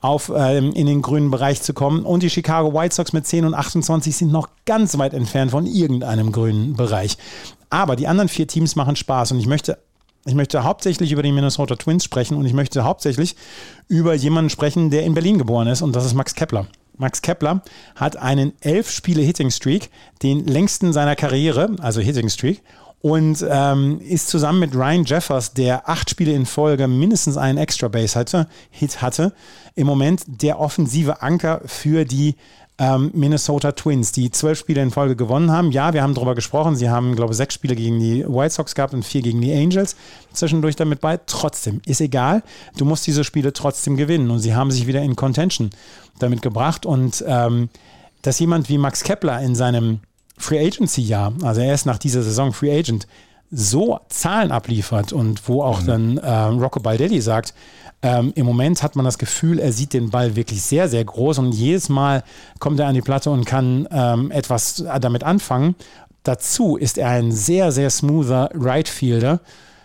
[SPEAKER 2] in den grünen Bereich zu kommen. Und die Chicago White Sox mit 10 und 28 sind noch ganz weit entfernt von irgendeinem grünen Bereich. Aber die anderen 4 Teams machen Spaß und ich möchte hauptsächlich über die Minnesota Twins sprechen und ich möchte hauptsächlich über jemanden sprechen, der in Berlin geboren ist und das ist Max Kepler. Max Kepler hat einen 11-Spiele-Hitting-Streak, den längsten seiner Karriere, also Hitting-Streak, und ist zusammen mit Ryan Jeffers, der 8 Spiele in Folge mindestens einen Extra-Base-Hit hatte, im Moment der offensive Anker für die Minnesota Twins, die 12 Spiele in Folge gewonnen haben. Ja, wir haben darüber gesprochen. Sie haben, glaube ich, 6 Spiele gegen die White Sox gehabt und 4 gegen die Angels zwischendurch damit bei. Trotzdem, ist egal. Du musst diese Spiele trotzdem gewinnen. Und sie haben sich wieder in Contention damit gebracht. Und dass jemand wie Max Kepler in seinem Free Agency-Jahr, also er ist nach dieser Saison Free Agent, so Zahlen abliefert und wo auch dann Rocco Baldelli sagt, im Moment hat man das Gefühl, er sieht den Ball wirklich sehr, sehr groß und jedes Mal kommt er an die Platte und kann etwas damit anfangen. Dazu ist er ein sehr, sehr smoother Right-Fielder.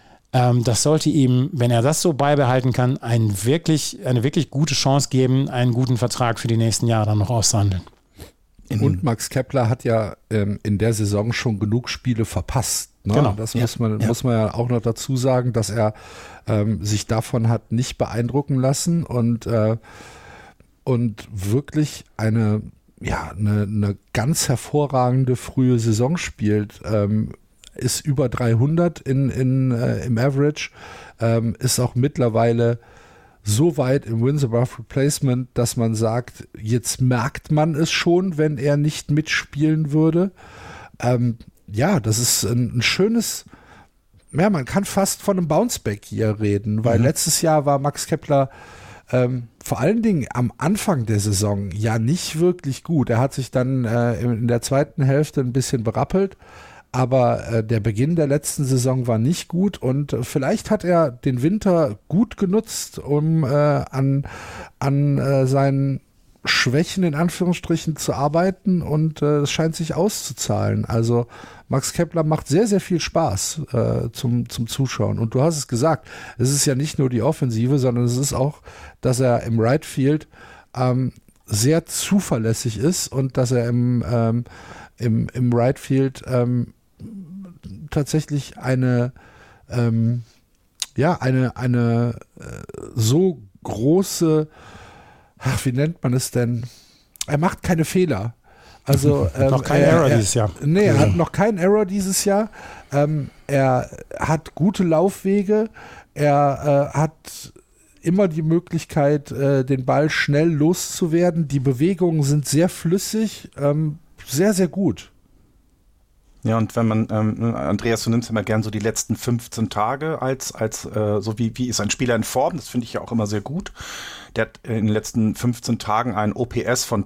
[SPEAKER 2] Das sollte ihm, wenn er das so beibehalten kann, eine wirklich gute Chance geben, einen guten Vertrag für die nächsten Jahre dann noch auszuhandeln.
[SPEAKER 3] Und Max Kepler hat ja in der Saison schon genug Spiele verpasst. Ne?
[SPEAKER 2] Genau.
[SPEAKER 3] Das muss man ja auch noch dazu sagen, dass er sich davon hat nicht beeindrucken lassen und wirklich eine ganz hervorragende frühe Saison spielt. Ist über 300 im Average, ist auch mittlerweile so weit im Wins Above Replacement, dass man sagt, jetzt merkt man es schon, wenn er nicht mitspielen würde. Das ist ein schönes, man kann fast von einem Bounceback hier reden, weil letztes Jahr war Max Kepler vor allen Dingen am Anfang der Saison ja nicht wirklich gut. Er hat sich dann in der zweiten Hälfte ein bisschen berappelt, aber der Beginn der letzten Saison war nicht gut und vielleicht hat er den Winter gut genutzt, um an seinen Schwächen in Anführungsstrichen zu arbeiten und es scheint sich auszuzahlen. Also Max Kepler macht sehr, sehr viel Spaß zum Zuschauen. Und du hast es gesagt, es ist ja nicht nur die Offensive, sondern es ist auch, dass er im Right Field sehr zuverlässig ist und dass er im Right Field tatsächlich eine so große, wie nennt man es denn? Er macht keine Fehler. Also
[SPEAKER 2] noch kein Error dieses Jahr.
[SPEAKER 3] Nee, er hat noch keinen Error dieses Jahr. Er hat gute Laufwege. Er hat immer die Möglichkeit, den Ball schnell loszuwerden. Die Bewegungen sind sehr flüssig, sehr, sehr gut.
[SPEAKER 4] Ja, und wenn man, Andreas, du nimmst immer gern so die letzten 15 Tage als so wie ist ein Spieler in Form, das finde ich ja auch immer sehr gut. Der hat in den letzten 15 Tagen einen OPS von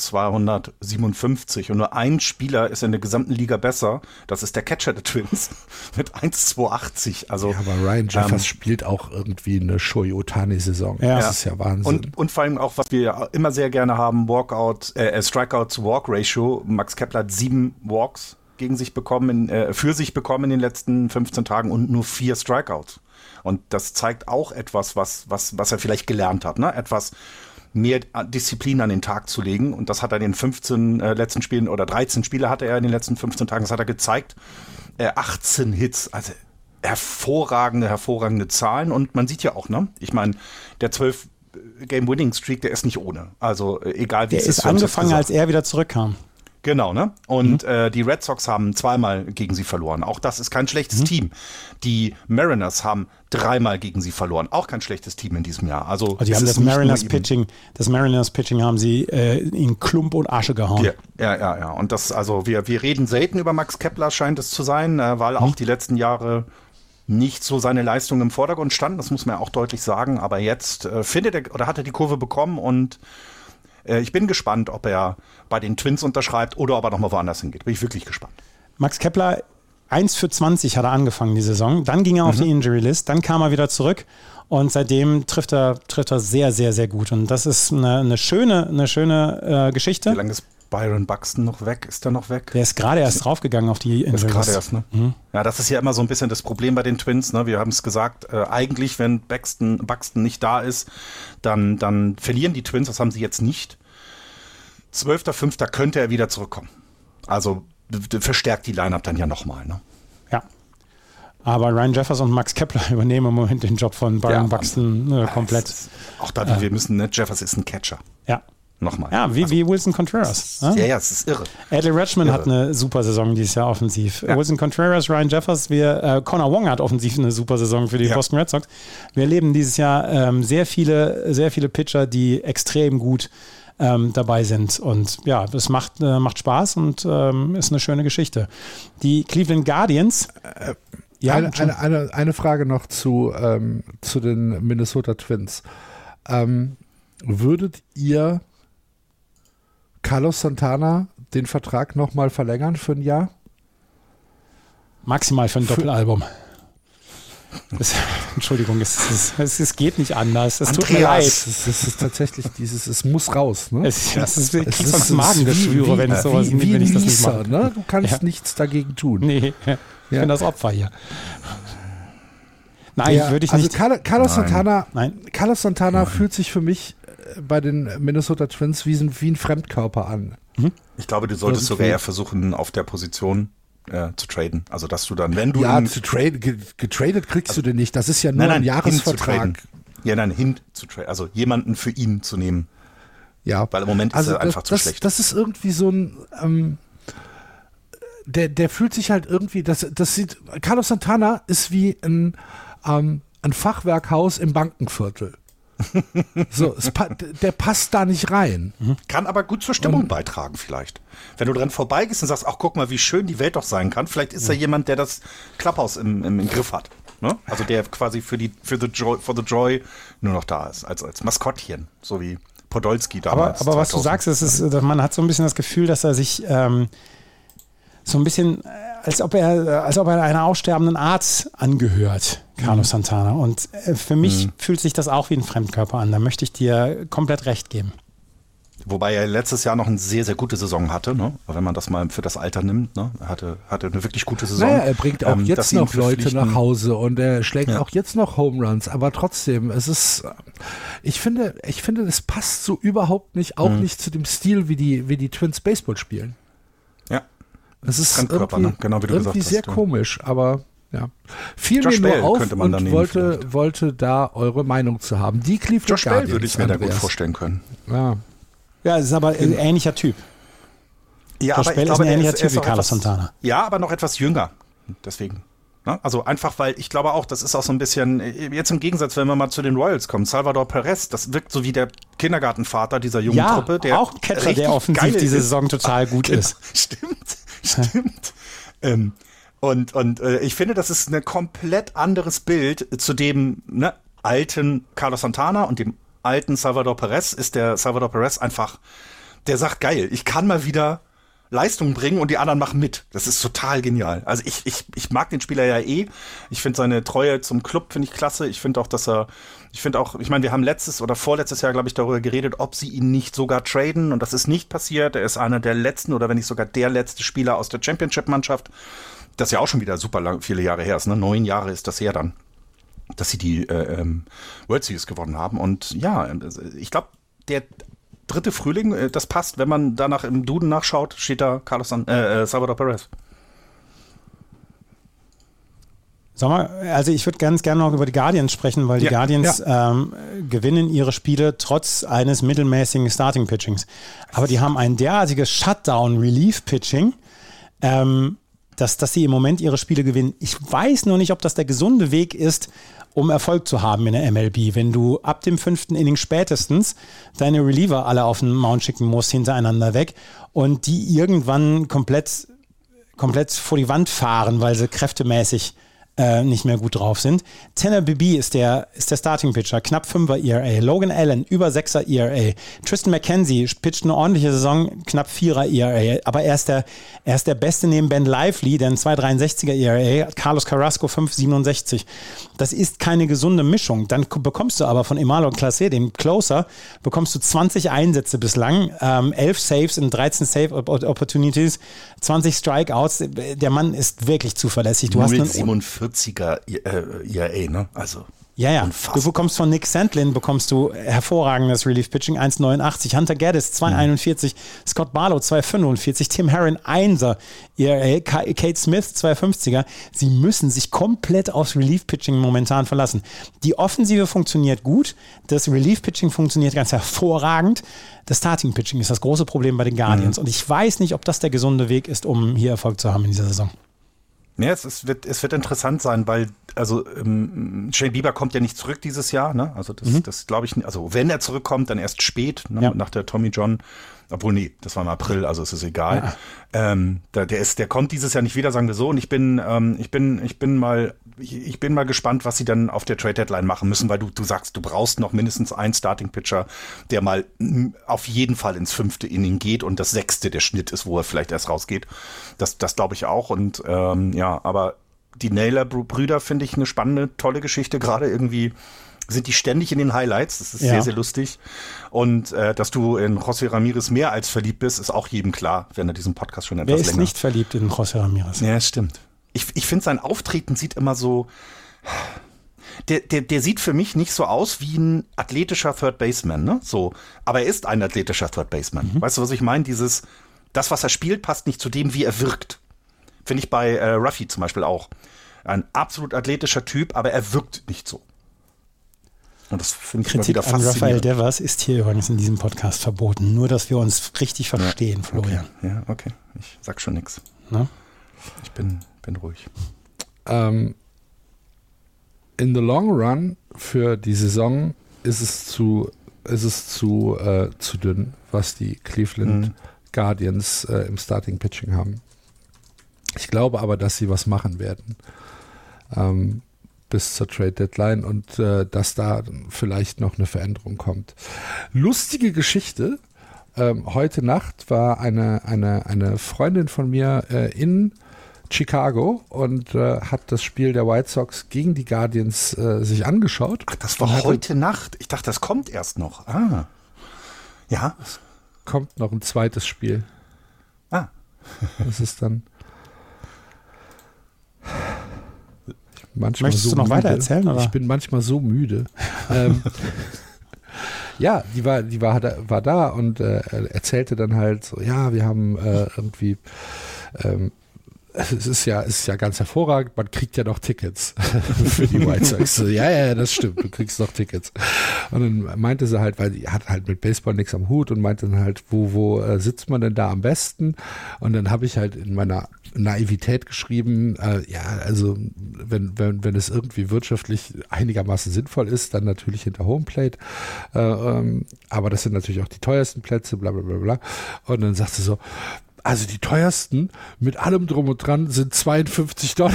[SPEAKER 4] 1257 und nur ein Spieler ist in der gesamten Liga besser, das ist der Catcher der Twins mit 1,280. Also,
[SPEAKER 3] ja, aber Ryan Jeffers spielt auch irgendwie eine Shohei Ohtani-Saison.
[SPEAKER 2] Ja.
[SPEAKER 3] Das ist ja Wahnsinn.
[SPEAKER 4] Und vor allem auch, was wir immer sehr gerne haben, Strikeout-to-Walk-Ratio. Max Kepler hat 7 Walks für sich bekommen in den letzten 15 Tagen und nur 4 Strikeouts. Und das zeigt auch etwas, was er vielleicht gelernt hat, ne? Etwas mehr Disziplin an den Tag zu legen. Und das hat er in den 15 letzten Spielen oder 13 Spiele hatte er in den letzten 15 Tagen, das hat er gezeigt. 18 Hits, also hervorragende Zahlen. Und man sieht ja auch, ne? Ich meine, der 12-Game-Winning-Streak, der ist nicht ohne. Also egal wie es ist.
[SPEAKER 2] Der ist angefangen, als er wieder zurückkam.
[SPEAKER 4] Genau, ne? Und die Red Sox haben 2-mal gegen sie verloren. Auch das ist kein schlechtes Team. Die Mariners haben 3-mal gegen sie verloren. Auch kein schlechtes Team in diesem Jahr. Also
[SPEAKER 2] die haben das Mariners Pitching haben sie in Klump und Asche gehauen.
[SPEAKER 4] Ja. Und das, also wir reden selten über Max Kepler, scheint es zu sein, weil auch die letzten Jahre nicht so seine Leistung im Vordergrund standen. Das muss man ja auch deutlich sagen. Aber jetzt hat er die Kurve bekommen und ich bin gespannt, ob er bei den Twins unterschreibt oder ob er nochmal woanders hingeht. Bin ich wirklich gespannt.
[SPEAKER 2] Max Kepler, 1 für 20 hat er angefangen die Saison. Dann ging er auf die Injury List. Dann kam er wieder zurück. Und seitdem trifft er sehr, sehr, sehr gut. Und das ist eine schöne Geschichte.
[SPEAKER 4] Wie lange ist Byron Buxton noch weg? Ist der noch weg?
[SPEAKER 2] Der ist gerade erst draufgegangen auf die Injury List.
[SPEAKER 4] Gerade erst, ne? Ja, das ist ja immer so ein bisschen das Problem bei den Twins. Ne? Wir haben es gesagt, eigentlich, wenn Buxton nicht da ist, dann verlieren die Twins. Das haben sie jetzt nicht. 12.05. könnte er wieder zurückkommen. Also verstärkt die Lineup dann ja nochmal. Ne?
[SPEAKER 2] Ja. Aber Ryan Jeffers und Max Kepler übernehmen im Moment den Job von Byron Buxton komplett.
[SPEAKER 4] Auch da, wir müssen, ne? Jeffers ist ein Catcher.
[SPEAKER 2] Ja.
[SPEAKER 4] Nochmal.
[SPEAKER 2] Ja, wie Wilson Contreras.
[SPEAKER 4] Ja, es ist irre.
[SPEAKER 2] Adley Rutschman hat eine super Saison dieses Jahr offensiv. Ja. Wilson Contreras, Ryan Jeffers, Connor Wong hat offensiv eine super Saison für die Boston Red Sox. Wir erleben dieses Jahr sehr viele Pitcher, die extrem gut dabei sind. Und ja, das macht Spaß und ist eine schöne Geschichte. Die Cleveland Guardians.
[SPEAKER 3] Eine Frage noch zu den Minnesota Twins. Würdet ihr Carlos Santana den Vertrag nochmal verlängern für ein Jahr?
[SPEAKER 2] Maximal für ein Doppelalbum. Entschuldigung, es geht nicht anders. Es tut mir leid.
[SPEAKER 3] Es ist tatsächlich es muss raus. Ne?
[SPEAKER 2] Ich krieg sonst Magengeschwüre, wenn ich sowas
[SPEAKER 3] wie
[SPEAKER 2] wenn ich das nicht mache.
[SPEAKER 3] Ne? Du kannst nichts dagegen tun.
[SPEAKER 2] Nee, ich bin das Opfer hier. Nein, würde ich nicht.
[SPEAKER 3] Also Carlos Santana fühlt sich für mich bei den Minnesota Twins wie ein Fremdkörper an.
[SPEAKER 4] Ich glaube, du solltest sogar eher versuchen, auf der Position zu traden. Also, dass du dann, wenn du...
[SPEAKER 3] getradet kriegst du den nicht. Das ist ja nur ein Jahresvertrag.
[SPEAKER 4] Hin zu traden. Also, jemanden für ihn zu nehmen.
[SPEAKER 3] Ja.
[SPEAKER 4] Weil im Moment ist er einfach zu schlecht.
[SPEAKER 3] Das ist irgendwie so ein... Der fühlt sich halt irgendwie... Carlos Santana ist wie ein Fachwerkhaus im Bankenviertel. So, der passt da nicht rein.
[SPEAKER 4] Kann aber gut zur Stimmung beitragen vielleicht. Wenn du dran vorbeigehst und sagst, ach guck mal, wie schön die Welt doch sein kann, vielleicht ist da jemand, der das Clubhouse im Griff hat. Ne? Also der quasi for the Joy nur noch da ist, als Maskottchen, so wie Podolski damals.
[SPEAKER 2] Aber was du sagst, man hat so ein bisschen das Gefühl, dass er sich so ein bisschen als ob er einer aussterbenden Art angehört, Carlos Santana. Und für mich fühlt sich das auch wie ein Fremdkörper an. Da möchte ich dir komplett recht geben.
[SPEAKER 4] Wobei er letztes Jahr noch eine sehr, sehr gute Saison hatte, ne? Wenn man das mal für das Alter nimmt, ne? Er hatte eine wirklich gute Saison.
[SPEAKER 3] Naja, er bringt auch jetzt noch Leute nach Hause und er schlägt auch jetzt noch Home Runs, aber trotzdem, ich finde, das passt so überhaupt nicht, auch nicht zu dem Stil, wie die Twins Baseball spielen.
[SPEAKER 4] Ja.
[SPEAKER 3] Es ist
[SPEAKER 4] Fremdkörper, ne? Genau wie du gesagt hast.
[SPEAKER 3] Sehr komisch, aber ja. Fiel mir nur auf und wollte da eure Meinung zu haben. Die Cleveland
[SPEAKER 4] Josh
[SPEAKER 3] Guardians,
[SPEAKER 4] Bell würde ich mir da gut vorstellen können.
[SPEAKER 2] Ja, es ist aber ein ähnlicher Typ.
[SPEAKER 4] Ja,
[SPEAKER 2] Josh Bell ist ein ähnlicher Typ wie Carlos Santana.
[SPEAKER 4] Ja, aber noch etwas jünger. Deswegen. Ne? Also einfach, weil ich glaube auch, das ist auch so ein bisschen, jetzt im Gegensatz, wenn wir mal zu den Royals kommen, Salvador Perez, das wirkt so wie der Kindergartenvater dieser jungen Truppe. Der
[SPEAKER 2] auch ein Catcher, der offensiv diese Saison total gut ist.
[SPEAKER 4] Stimmt. Und ich finde, das ist ein komplett anderes Bild zu dem alten Carlos Santana und dem alten Salvador Perez. Ist der Salvador Perez einfach, der sagt, geil, ich kann mal wieder Leistung bringen und die anderen machen mit. Das ist total genial. Also ich mag den Spieler ja eh. Ich finde seine Treue zum Club finde ich klasse. Ich meine, wir haben letztes oder vorletztes Jahr, glaube ich, darüber geredet, ob sie ihn nicht sogar traden, und das ist nicht passiert. Er ist einer der letzten oder wenn nicht sogar der letzte Spieler aus der Championship-Mannschaft. Das ist ja auch schon wieder super viele Jahre her ist, ne? 9 Jahre ist das her dann, dass sie die World Series gewonnen haben. Und ja, ich glaube, der dritte Frühling, das passt, wenn man danach im Duden nachschaut, steht da Salvador Perez.
[SPEAKER 2] Also ich würde ganz gerne noch über die Guardians sprechen, weil die Guardians gewinnen ihre Spiele trotz eines mittelmäßigen Starting-Pitchings. Aber die haben ein derartiges Shutdown-Relief-Pitching, dass sie im Moment ihre Spiele gewinnen. Ich weiß nur nicht, ob das der gesunde Weg ist, um Erfolg zu haben in der MLB. Wenn du ab dem 5. Inning spätestens deine Reliever alle auf den Mount schicken musst, hintereinander weg, und die irgendwann komplett vor die Wand fahren, weil sie kräftemäßig nicht mehr gut drauf sind. Tanner Bibee ist der Starting-Pitcher, knapp 5er ERA. Logan Allen, über 6er ERA. Tristan McKenzie pitcht eine ordentliche Saison, knapp 4er ERA. Aber er ist der Beste neben Ben Lively, der ein 2,63er ERA. Carlos Carrasco, 5,67. Das ist keine gesunde Mischung. Dann bekommst du aber von Emmanuel Clase, dem Closer, bekommst du 20 Einsätze bislang, 11 Saves in 13 Save-Opportunities, 20 Strikeouts. Der Mann ist wirklich zuverlässig. Du hast
[SPEAKER 4] 47er ERA, ne? Also
[SPEAKER 2] ja.
[SPEAKER 4] unfassbar.
[SPEAKER 2] Du bekommst von Nick Sandlin hervorragendes Relief-Pitching, 1,89. Hunter Gaddis, 2,41. Scott Barlow, 2,45. Tim Herron, 1er ERA. Kate Smith, 2,50er. Sie müssen sich komplett aufs Relief-Pitching momentan verlassen. Die Offensive funktioniert gut. Das Relief-Pitching funktioniert ganz hervorragend. Das Starting-Pitching ist das große Problem bei den Guardians. Und ich weiß nicht, ob das der gesunde Weg ist, um hier Erfolg zu haben in dieser Saison.
[SPEAKER 4] Ja, es wird interessant sein, weil Shane Bieber kommt ja nicht zurück dieses Jahr, ne? Also das glaube ich nicht. Also wenn er zurückkommt, dann erst spät, ne? Nach der Tommy John. Obwohl, nee, das war im April, also es ist egal. Ja. Der kommt dieses Jahr nicht wieder, sagen wir so. Und ich bin mal gespannt, was sie dann auf der Trade Deadline machen müssen, weil du sagst, du brauchst noch mindestens einen Starting Pitcher, der mal auf jeden Fall ins 5. Inning geht und das 6. der Schnitt ist, wo er vielleicht erst rausgeht. Das glaube ich auch. Und aber die Naylor-Brüder finde ich eine spannende, tolle Geschichte. Gerade irgendwie sind die ständig in den Highlights. Das ist sehr, sehr lustig. Und dass du in José Ramirez mehr als verliebt bist, ist auch jedem klar, wenn er diesen Podcast schon etwas länger...
[SPEAKER 2] Wer ist nicht verliebt in José Ramirez?
[SPEAKER 4] Ja, stimmt. Ich finde, sein Auftreten sieht immer so... Der sieht für mich nicht so aus wie ein athletischer Third Baseman, ne? So. Aber er ist ein athletischer Third Baseman. Weißt du, was ich meine? Das, was er spielt, passt nicht zu dem, wie er wirkt. Finde ich bei Ruffy zum Beispiel auch. Ein absolut athletischer Typ, aber er wirkt nicht so. Und das finde ich
[SPEAKER 2] Kritik
[SPEAKER 4] immer wieder faszinierend.
[SPEAKER 2] Rafael Devers ist hier übrigens in diesem Podcast verboten. Nur, dass wir uns richtig verstehen, Florian.
[SPEAKER 4] Okay. Ja, okay. Ich sag schon nichts. Ich bin ruhig.
[SPEAKER 3] In the long run für die Saison ist es zu dünn, was die Cleveland Guardians im Starting Pitching haben. Ich glaube aber, dass sie was machen werden bis zur Trade Deadline und dass da vielleicht noch eine Veränderung kommt. Lustige Geschichte. Heute Nacht war eine Freundin von mir in Chicago und hat das Spiel der White Sox gegen die Guardians sich angeschaut.
[SPEAKER 4] Ach, das war heute Nacht. Ich dachte, das kommt erst noch. Ah. Ja.
[SPEAKER 3] Es kommt noch ein zweites Spiel.
[SPEAKER 4] Ah.
[SPEAKER 3] Das ist dann
[SPEAKER 2] Möchtest du noch weiter erzählen? Oder?
[SPEAKER 3] Ich bin manchmal so müde. Ja, die war da und erzählte dann halt so, ja, wir haben irgendwie es ist ja ganz hervorragend, man kriegt ja noch Tickets für die White Sox. So, ja, das stimmt, du kriegst noch Tickets. Und dann meinte sie halt, weil die hat halt mit Baseball nichts am Hut und meinte dann halt, wo sitzt man denn da am besten? Und dann habe ich halt in meiner Naivität geschrieben, ja, also wenn es irgendwie wirtschaftlich einigermaßen sinnvoll ist, dann natürlich hinter Homeplate. Aber das sind natürlich auch die teuersten Plätze, bla bla bla bla. Und dann sagt sie so, also die teuersten mit allem drum und dran sind $52.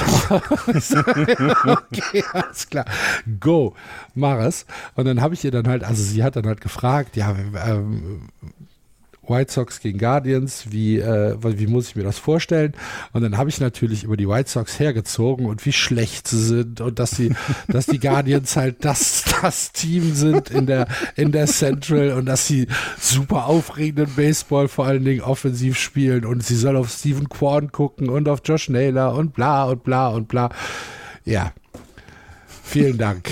[SPEAKER 3] Okay, alles klar. Go, mach es. Und dann habe ich ihr dann halt, also sie hat dann halt gefragt, ja, White Sox gegen Guardians, wie muss ich mir das vorstellen? Und dann habe ich natürlich über die White Sox hergezogen und wie schlecht sie sind und dass die Guardians halt das Team sind in der Central und dass sie super aufregenden Baseball vor allen Dingen offensiv spielen und sie soll auf Stephen Kwan gucken und auf Josh Naylor und bla und bla und bla. Ja. Vielen Dank.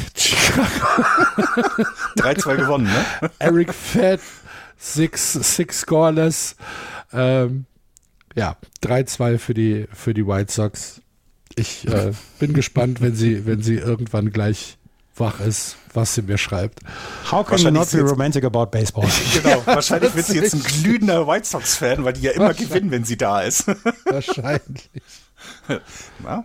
[SPEAKER 4] 3-2 gewonnen, ne?
[SPEAKER 3] Eric Fett, six scoreless. Ja, 3-2 für die White Sox. Ich bin gespannt, wenn sie irgendwann gleich wach ist, was sie mir schreibt.
[SPEAKER 2] How can you not be romantic about baseball?
[SPEAKER 4] Genau, wahrscheinlich wird sie jetzt ein glühender White Sox-Fan, weil die ja immer gewinnen, wenn sie da ist.
[SPEAKER 3] Wahrscheinlich.
[SPEAKER 4] Ja.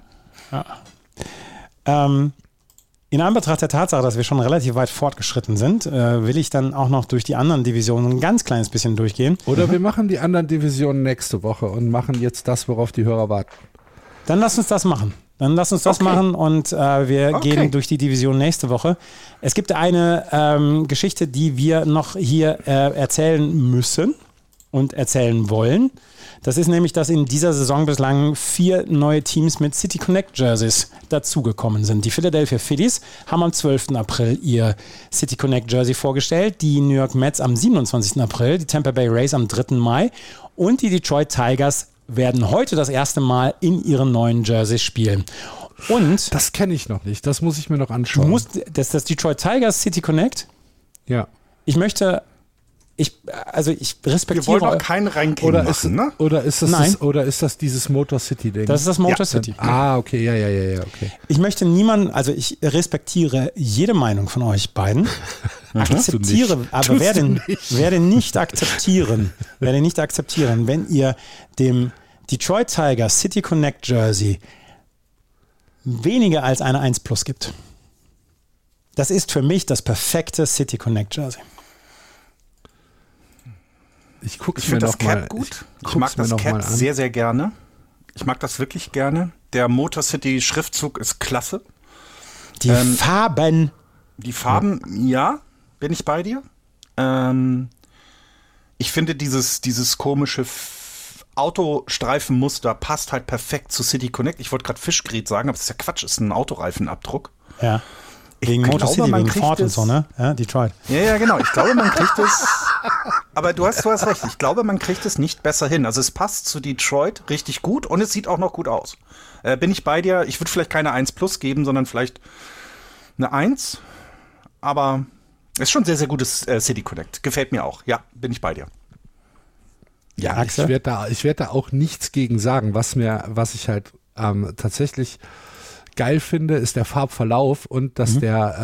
[SPEAKER 2] In Anbetracht der Tatsache, dass wir schon relativ weit fortgeschritten sind, will ich dann auch noch durch die anderen Divisionen ein ganz kleines bisschen durchgehen.
[SPEAKER 3] Oder wir machen die anderen Divisionen nächste Woche und machen jetzt das, worauf die Hörer warten.
[SPEAKER 2] Dann lass uns das machen. Machen und wir gehen durch die Division nächste Woche. Es gibt eine Geschichte, die wir noch hier erzählen müssen und erzählen wollen. Das ist nämlich, dass in dieser Saison bislang 4 neue Teams mit City Connect Jerseys dazugekommen sind. Die Philadelphia Phillies haben am 12. April ihr City Connect Jersey vorgestellt, die New York Mets am 27. April, die Tampa Bay Rays am 3. Mai und die Detroit Tigers werden heute das erste Mal in ihren neuen Jerseys spielen. Und
[SPEAKER 3] das kenne ich noch nicht, das muss ich mir noch anschauen.
[SPEAKER 2] Das Detroit Tigers City Connect?
[SPEAKER 3] Ja.
[SPEAKER 2] Ich respektiere.
[SPEAKER 4] Wir wollen auch kein Ranking machen, ne?
[SPEAKER 3] Oder ist das dieses Motor City Ding?
[SPEAKER 2] Das ist das Motor City.
[SPEAKER 3] Okay, ja, okay.
[SPEAKER 2] Ich möchte ich respektiere jede Meinung von euch beiden. Akzeptiere, aber werde nicht akzeptieren, wenn ihr dem Detroit Tigers City Connect Jersey weniger als eine 1+ gibt. Das ist für mich das perfekte City Connect Jersey.
[SPEAKER 3] Ich finde
[SPEAKER 4] das Cap gut. Ich mag das Cap sehr, sehr gerne. Ich mag das wirklich gerne. Der Motor City Schriftzug ist klasse.
[SPEAKER 2] Die Farben.
[SPEAKER 4] Die Farben, ja, bin ich bei dir. Ich finde dieses komische Autostreifenmuster passt halt perfekt zu City Connect. Ich wollte gerade Fischgrät sagen, aber das ist ja Quatsch, ist ein Autoreifenabdruck.
[SPEAKER 2] Ja. Wegen Motor City, wegen Ford und so, ne? Ja, Detroit.
[SPEAKER 4] Ja, genau. Ich glaube, man kriegt es. Aber du hast recht. Ich glaube, man kriegt es nicht besser hin. Also es passt zu Detroit richtig gut und es sieht auch noch gut aus. Bin ich bei dir? Ich würde vielleicht keine 1+ geben, sondern vielleicht eine 1. Aber es ist schon sehr, sehr gutes City Connect. Gefällt mir auch. Ja, bin ich bei dir.
[SPEAKER 3] Ja, Axel? Ich werd da auch nichts gegen sagen. Was ich halt tatsächlich geil finde, ist der Farbverlauf und dass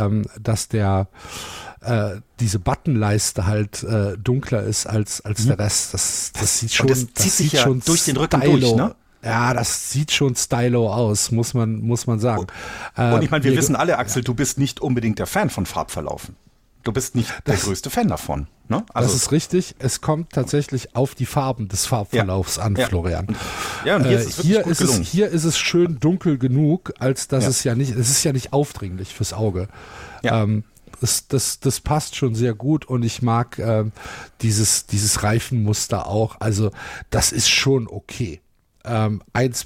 [SPEAKER 3] diese Buttonleiste halt dunkler ist als der Rest. Das sieht schon,
[SPEAKER 4] das zieht sich ja durch den Rücken durch, ne?
[SPEAKER 3] Ja, das sieht schon stylo aus, muss man sagen.
[SPEAKER 4] Und ich meine, wir wissen alle, Axel, du bist nicht unbedingt der Fan von Farbverlaufen. Du bist nicht der größte Fan davon. Ne? Also
[SPEAKER 3] das ist richtig. Es kommt tatsächlich auf die Farben des Farbverlaufs an, Florian.
[SPEAKER 4] Ja, und hier ist es wirklich gut gelungen.
[SPEAKER 3] Hier ist es schön dunkel genug, als dass es ist ja nicht aufdringlich fürs Auge.
[SPEAKER 4] Ja.
[SPEAKER 3] Das passt schon sehr gut und ich mag dieses Reifenmuster auch. Also das ist schon okay. 1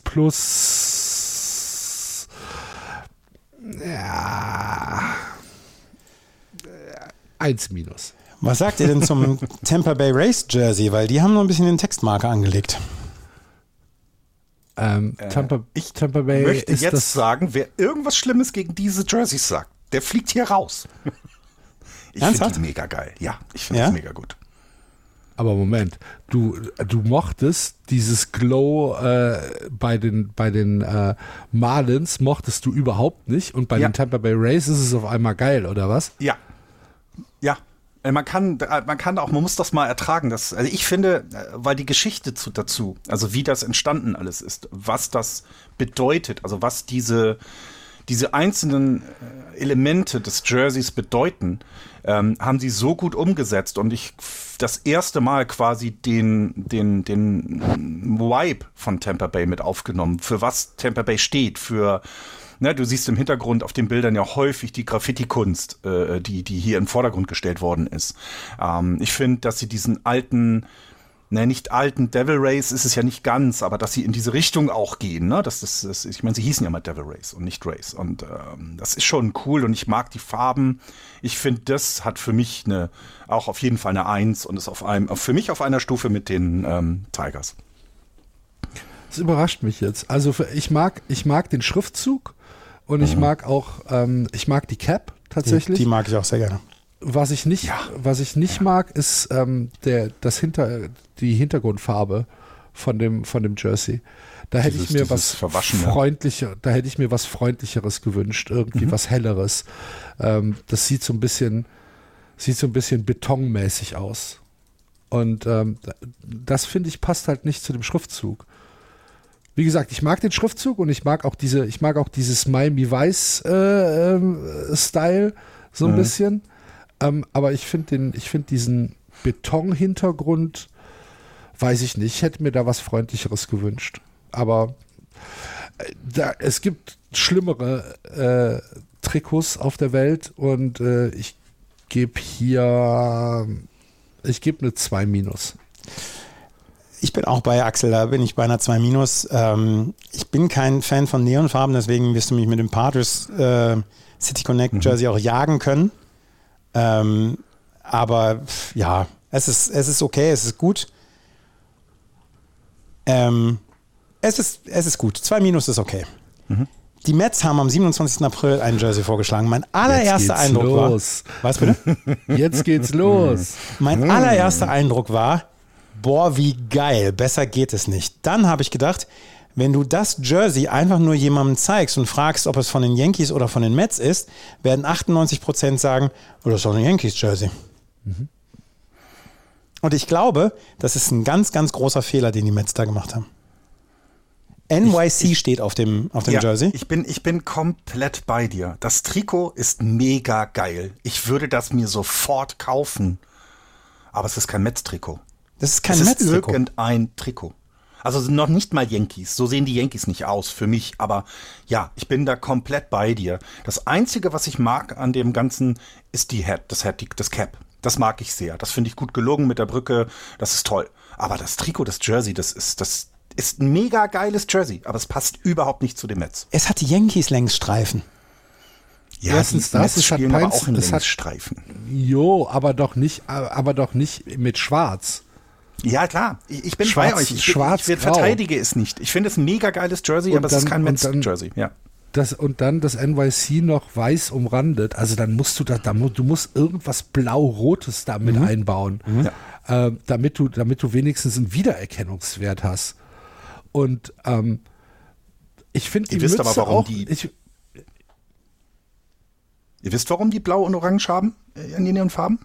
[SPEAKER 3] plus, ja, 1 minus.
[SPEAKER 2] Was sagt ihr denn zum Tampa Bay Rays Jersey? Weil die haben noch ein bisschen den Textmarker angelegt.
[SPEAKER 3] Tampa Bay
[SPEAKER 4] möchte
[SPEAKER 3] ist
[SPEAKER 4] jetzt
[SPEAKER 3] das
[SPEAKER 4] sagen, wer irgendwas Schlimmes gegen diese Jerseys sagt, der fliegt hier raus. Ich finde die mega geil. Ja, ich finde das mega gut.
[SPEAKER 3] Aber Moment, du mochtest dieses Glow bei den Marlins mochtest du überhaupt nicht und bei den Tampa Bay Rays ist es auf einmal geil, oder was?
[SPEAKER 4] Ja. Ja. Man muss das mal ertragen. Also ich finde, weil die Geschichte dazu, also wie das entstanden alles ist, was das bedeutet, also was diese einzelnen Elemente des Jerseys bedeuten, haben sie so gut umgesetzt und ich das erste Mal quasi den Vibe von Tampa Bay mit aufgenommen, für was Tampa Bay steht, für du siehst im Hintergrund auf den Bildern ja häufig die Graffiti-Kunst, die hier in den Vordergrund gestellt worden ist. Ich finde, dass sie diesen alten, nicht alten Devil Rays ist es ja nicht ganz, aber dass sie in diese Richtung auch gehen. Ne? Ich meine, sie hießen ja mal Devil Rays und nicht Rays. Und das ist schon cool und ich mag die Farben. Ich finde, das hat für mich auch auf jeden Fall eine 1 und ist für mich auf einer Stufe mit den Tigers.
[SPEAKER 3] Das überrascht mich jetzt. Also ich mag den Schriftzug. Und ich mag auch, die Cap tatsächlich.
[SPEAKER 2] Die mag ich auch sehr gerne.
[SPEAKER 3] Was ich nicht mag, ist die Hintergrundfarbe von dem Jersey. Da hätte ich mir was Freundlicheres gewünscht, irgendwie was Helleres. Das sieht so ein bisschen betonmäßig aus. Und das finde ich passt halt nicht zu dem Schriftzug. Wie gesagt, ich mag den Schriftzug und ich mag auch dieses Miami Vice Style so ein bisschen. Aber ich finde diesen Betonhintergrund, weiß ich nicht, ich hätte mir da was Freundlicheres gewünscht. Aber es gibt schlimmere Trikots auf der Welt und ich gebe eine 2 minus.
[SPEAKER 2] Ich bin auch bei Axel, da bin ich bei einer 2 minus. Ich bin kein Fan von Neonfarben, deswegen wirst du mich mit dem Padres City Connect Jersey auch jagen können. Aber ja, es ist okay, es ist gut. Es ist gut. 2 minus ist okay. Die Mets haben am 27. April einen Jersey vorgeschlagen. Mein allererster Eindruck war... Was bitte?
[SPEAKER 3] Jetzt geht's los.
[SPEAKER 2] Mein allererster Eindruck war, boah, wie geil, besser geht es nicht. Dann habe ich gedacht, wenn du das Jersey einfach nur jemandem zeigst und fragst, ob es von den Yankees oder von den Mets ist, werden 98% sagen, oh, das ist doch ein Yankees-Jersey. Und ich glaube, das ist ein ganz, ganz großer Fehler, den die Mets da gemacht haben. NYC steht auf dem Jersey.
[SPEAKER 4] Ich bin komplett bei dir. Das Trikot ist mega geil. Ich würde das mir sofort kaufen. Aber es ist kein Mets-Trikot.
[SPEAKER 2] Das ist kein Mets-Trikot.
[SPEAKER 4] Es ist irgendein Trikot. Also noch nicht mal Yankees. So sehen die Yankees nicht aus für mich. Aber ja, ich bin da komplett bei dir. Das Einzige, was ich mag an dem Ganzen, ist das Cap. Das mag ich sehr. Das finde ich gut gelungen mit der Brücke. Das ist toll. Aber das Trikot, das Jersey, das ist ein mega geiles Jersey. Aber es passt überhaupt nicht zu den Mets.
[SPEAKER 2] Es hat die Yankees-Längsstreifen.
[SPEAKER 4] Ja, erstens
[SPEAKER 3] die Mets spielen aber auch einen
[SPEAKER 4] Längsstreifen.
[SPEAKER 3] Jo, aber doch nicht mit Schwarz.
[SPEAKER 4] Ja, klar. Ich bin
[SPEAKER 3] Schwarz,
[SPEAKER 4] bei euch. Ich
[SPEAKER 3] Schwarz-grau.
[SPEAKER 4] verteidige es nicht. Ich finde es ein mega geiles Jersey, aber es ist kein Mets-Jersey. Ja.
[SPEAKER 3] Und dann das NYC noch weiß umrandet. Also dann musst du musst irgendwas Blau-Rotes damit einbauen, damit du wenigstens einen Wiedererkennungswert hast. Und ich finde die Mütze
[SPEAKER 4] aber, warum
[SPEAKER 3] auch...
[SPEAKER 4] Ihr wisst, warum die blau und orange haben in ihren Farben?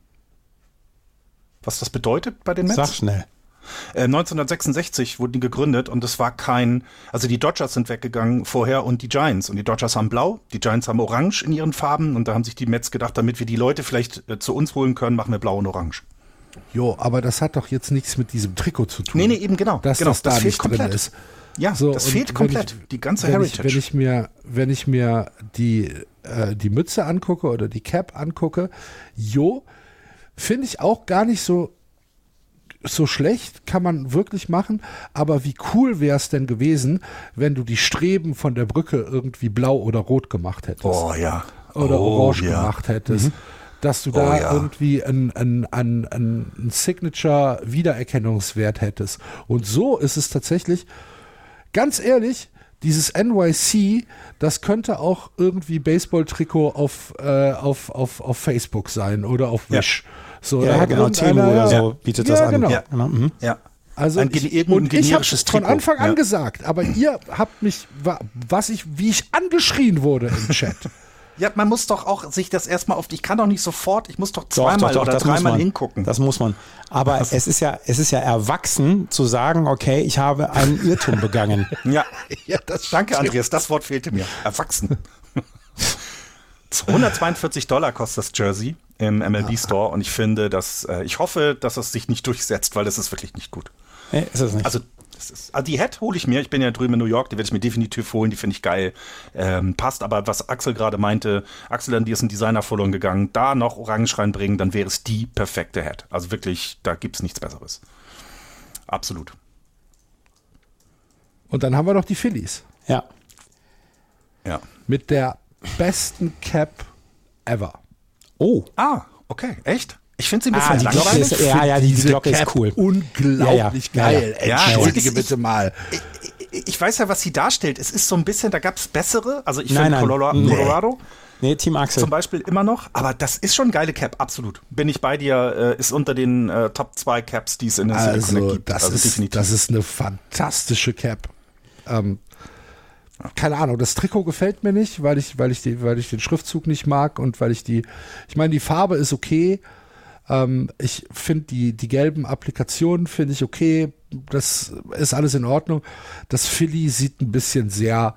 [SPEAKER 4] Was das bedeutet bei den Mets?
[SPEAKER 2] Sag schnell.
[SPEAKER 4] 1966 wurden die gegründet und es war also die Dodgers sind weggegangen vorher und die Giants. Und die Dodgers haben blau, die Giants haben orange in ihren Farben und da haben sich die Mets gedacht, damit wir die Leute vielleicht zu uns holen können, machen wir blau und orange.
[SPEAKER 3] Jo, aber das hat doch jetzt nichts mit diesem Trikot zu tun.
[SPEAKER 4] Nee, eben genau.
[SPEAKER 3] Das da
[SPEAKER 4] fehlt
[SPEAKER 3] nicht
[SPEAKER 4] komplett.
[SPEAKER 3] Drin ist.
[SPEAKER 4] Ja, so, das fehlt komplett. Die ganze Heritage.
[SPEAKER 3] Wenn ich mir die Mütze angucke oder die Cap angucke, finde ich auch gar nicht so so schlecht kann man wirklich machen, aber wie cool wäre es denn gewesen, wenn du die Streben von der Brücke irgendwie blau oder rot gemacht hättest.
[SPEAKER 4] Oh ja.
[SPEAKER 3] Oder orange gemacht hättest. Dass du da
[SPEAKER 4] ja.
[SPEAKER 3] irgendwie einen Signature-Wiedererkennungswert hättest. Und so ist es tatsächlich, ganz ehrlich, dieses NYC, das könnte auch irgendwie Baseball-Trikot auf Facebook sein oder auf Wish. So, da
[SPEAKER 2] Ja,
[SPEAKER 3] hat
[SPEAKER 2] genau, Temu
[SPEAKER 3] irgendeiner-
[SPEAKER 2] oder so bietet das an.
[SPEAKER 3] Genau.
[SPEAKER 4] Ja.
[SPEAKER 2] Mhm.
[SPEAKER 4] Ja.
[SPEAKER 3] Also
[SPEAKER 4] Ein generisches
[SPEAKER 3] von
[SPEAKER 4] Trikot.
[SPEAKER 3] Anfang an
[SPEAKER 4] Ja.
[SPEAKER 3] gesagt, aber ihr habt mich, wie ich angeschrien wurde im Chat.
[SPEAKER 4] Ja, man muss doch auch sich das erstmal ich kann doch nicht sofort, ich muss doch
[SPEAKER 2] Doch,
[SPEAKER 4] zweimal
[SPEAKER 2] doch,
[SPEAKER 4] oder
[SPEAKER 2] das muss
[SPEAKER 4] dreimal
[SPEAKER 2] man.
[SPEAKER 4] hingucken.
[SPEAKER 2] Das muss man. Aber es ist ja erwachsen zu sagen, okay, ich habe einen Irrtum begangen.
[SPEAKER 4] Ja,
[SPEAKER 3] Ja, das
[SPEAKER 4] danke Andreas, das Wort fehlte mir. Erwachsen. $142 kostet das Jersey im MLB Store und ich finde, ich hoffe, dass es sich nicht durchsetzt, weil das ist wirklich nicht gut.
[SPEAKER 2] Nee, ist es nicht.
[SPEAKER 4] Also die Hat hole ich mir. Ich bin ja drüben in New York, die werde ich mir definitiv holen. Die finde ich geil. Passt, aber was Axel gerade meinte, Axel, an dir ist ein Designer verloren gegangen. Da noch Orange reinbringen, dann wäre es die perfekte Hat. Also wirklich, da gibt es nichts Besseres. Absolut.
[SPEAKER 3] Und dann haben wir noch die Phillies.
[SPEAKER 2] ja.
[SPEAKER 4] Ja.
[SPEAKER 3] Mit der besten Cap ever.
[SPEAKER 2] Oh.
[SPEAKER 4] Ah, okay. Echt? Ich finde sie ein bisschen
[SPEAKER 2] Die Glocke
[SPEAKER 4] langweilig.
[SPEAKER 2] ist, ja, die
[SPEAKER 3] Diese
[SPEAKER 2] Glocke ist
[SPEAKER 3] Cap
[SPEAKER 2] cool.
[SPEAKER 3] Unglaublich
[SPEAKER 2] Ja, ja.
[SPEAKER 3] geil.
[SPEAKER 4] Ja,
[SPEAKER 3] Entschuldige
[SPEAKER 4] ich-
[SPEAKER 3] bitte mal.
[SPEAKER 4] Ich weiß ja, was sie darstellt. Es ist so ein bisschen, da gab es bessere. Also ich
[SPEAKER 2] Nein,
[SPEAKER 4] finde
[SPEAKER 2] nein.
[SPEAKER 4] Colorado
[SPEAKER 2] Nee, Team Axel.
[SPEAKER 4] zum Beispiel immer noch. Aber das ist schon eine geile Cap, absolut. Bin ich bei dir, ist unter den Top 2 Caps, die es in der City Connect
[SPEAKER 3] Also,
[SPEAKER 4] gibt.
[SPEAKER 3] das ist eine fantastische Cap. Keine Ahnung, das Trikot gefällt mir nicht, weil ich den Schriftzug nicht mag und weil ich meine, die Farbe ist okay. Ich finde die gelben Applikationen finde ich okay. Das ist alles in Ordnung. Das Philly sieht ein bisschen sehr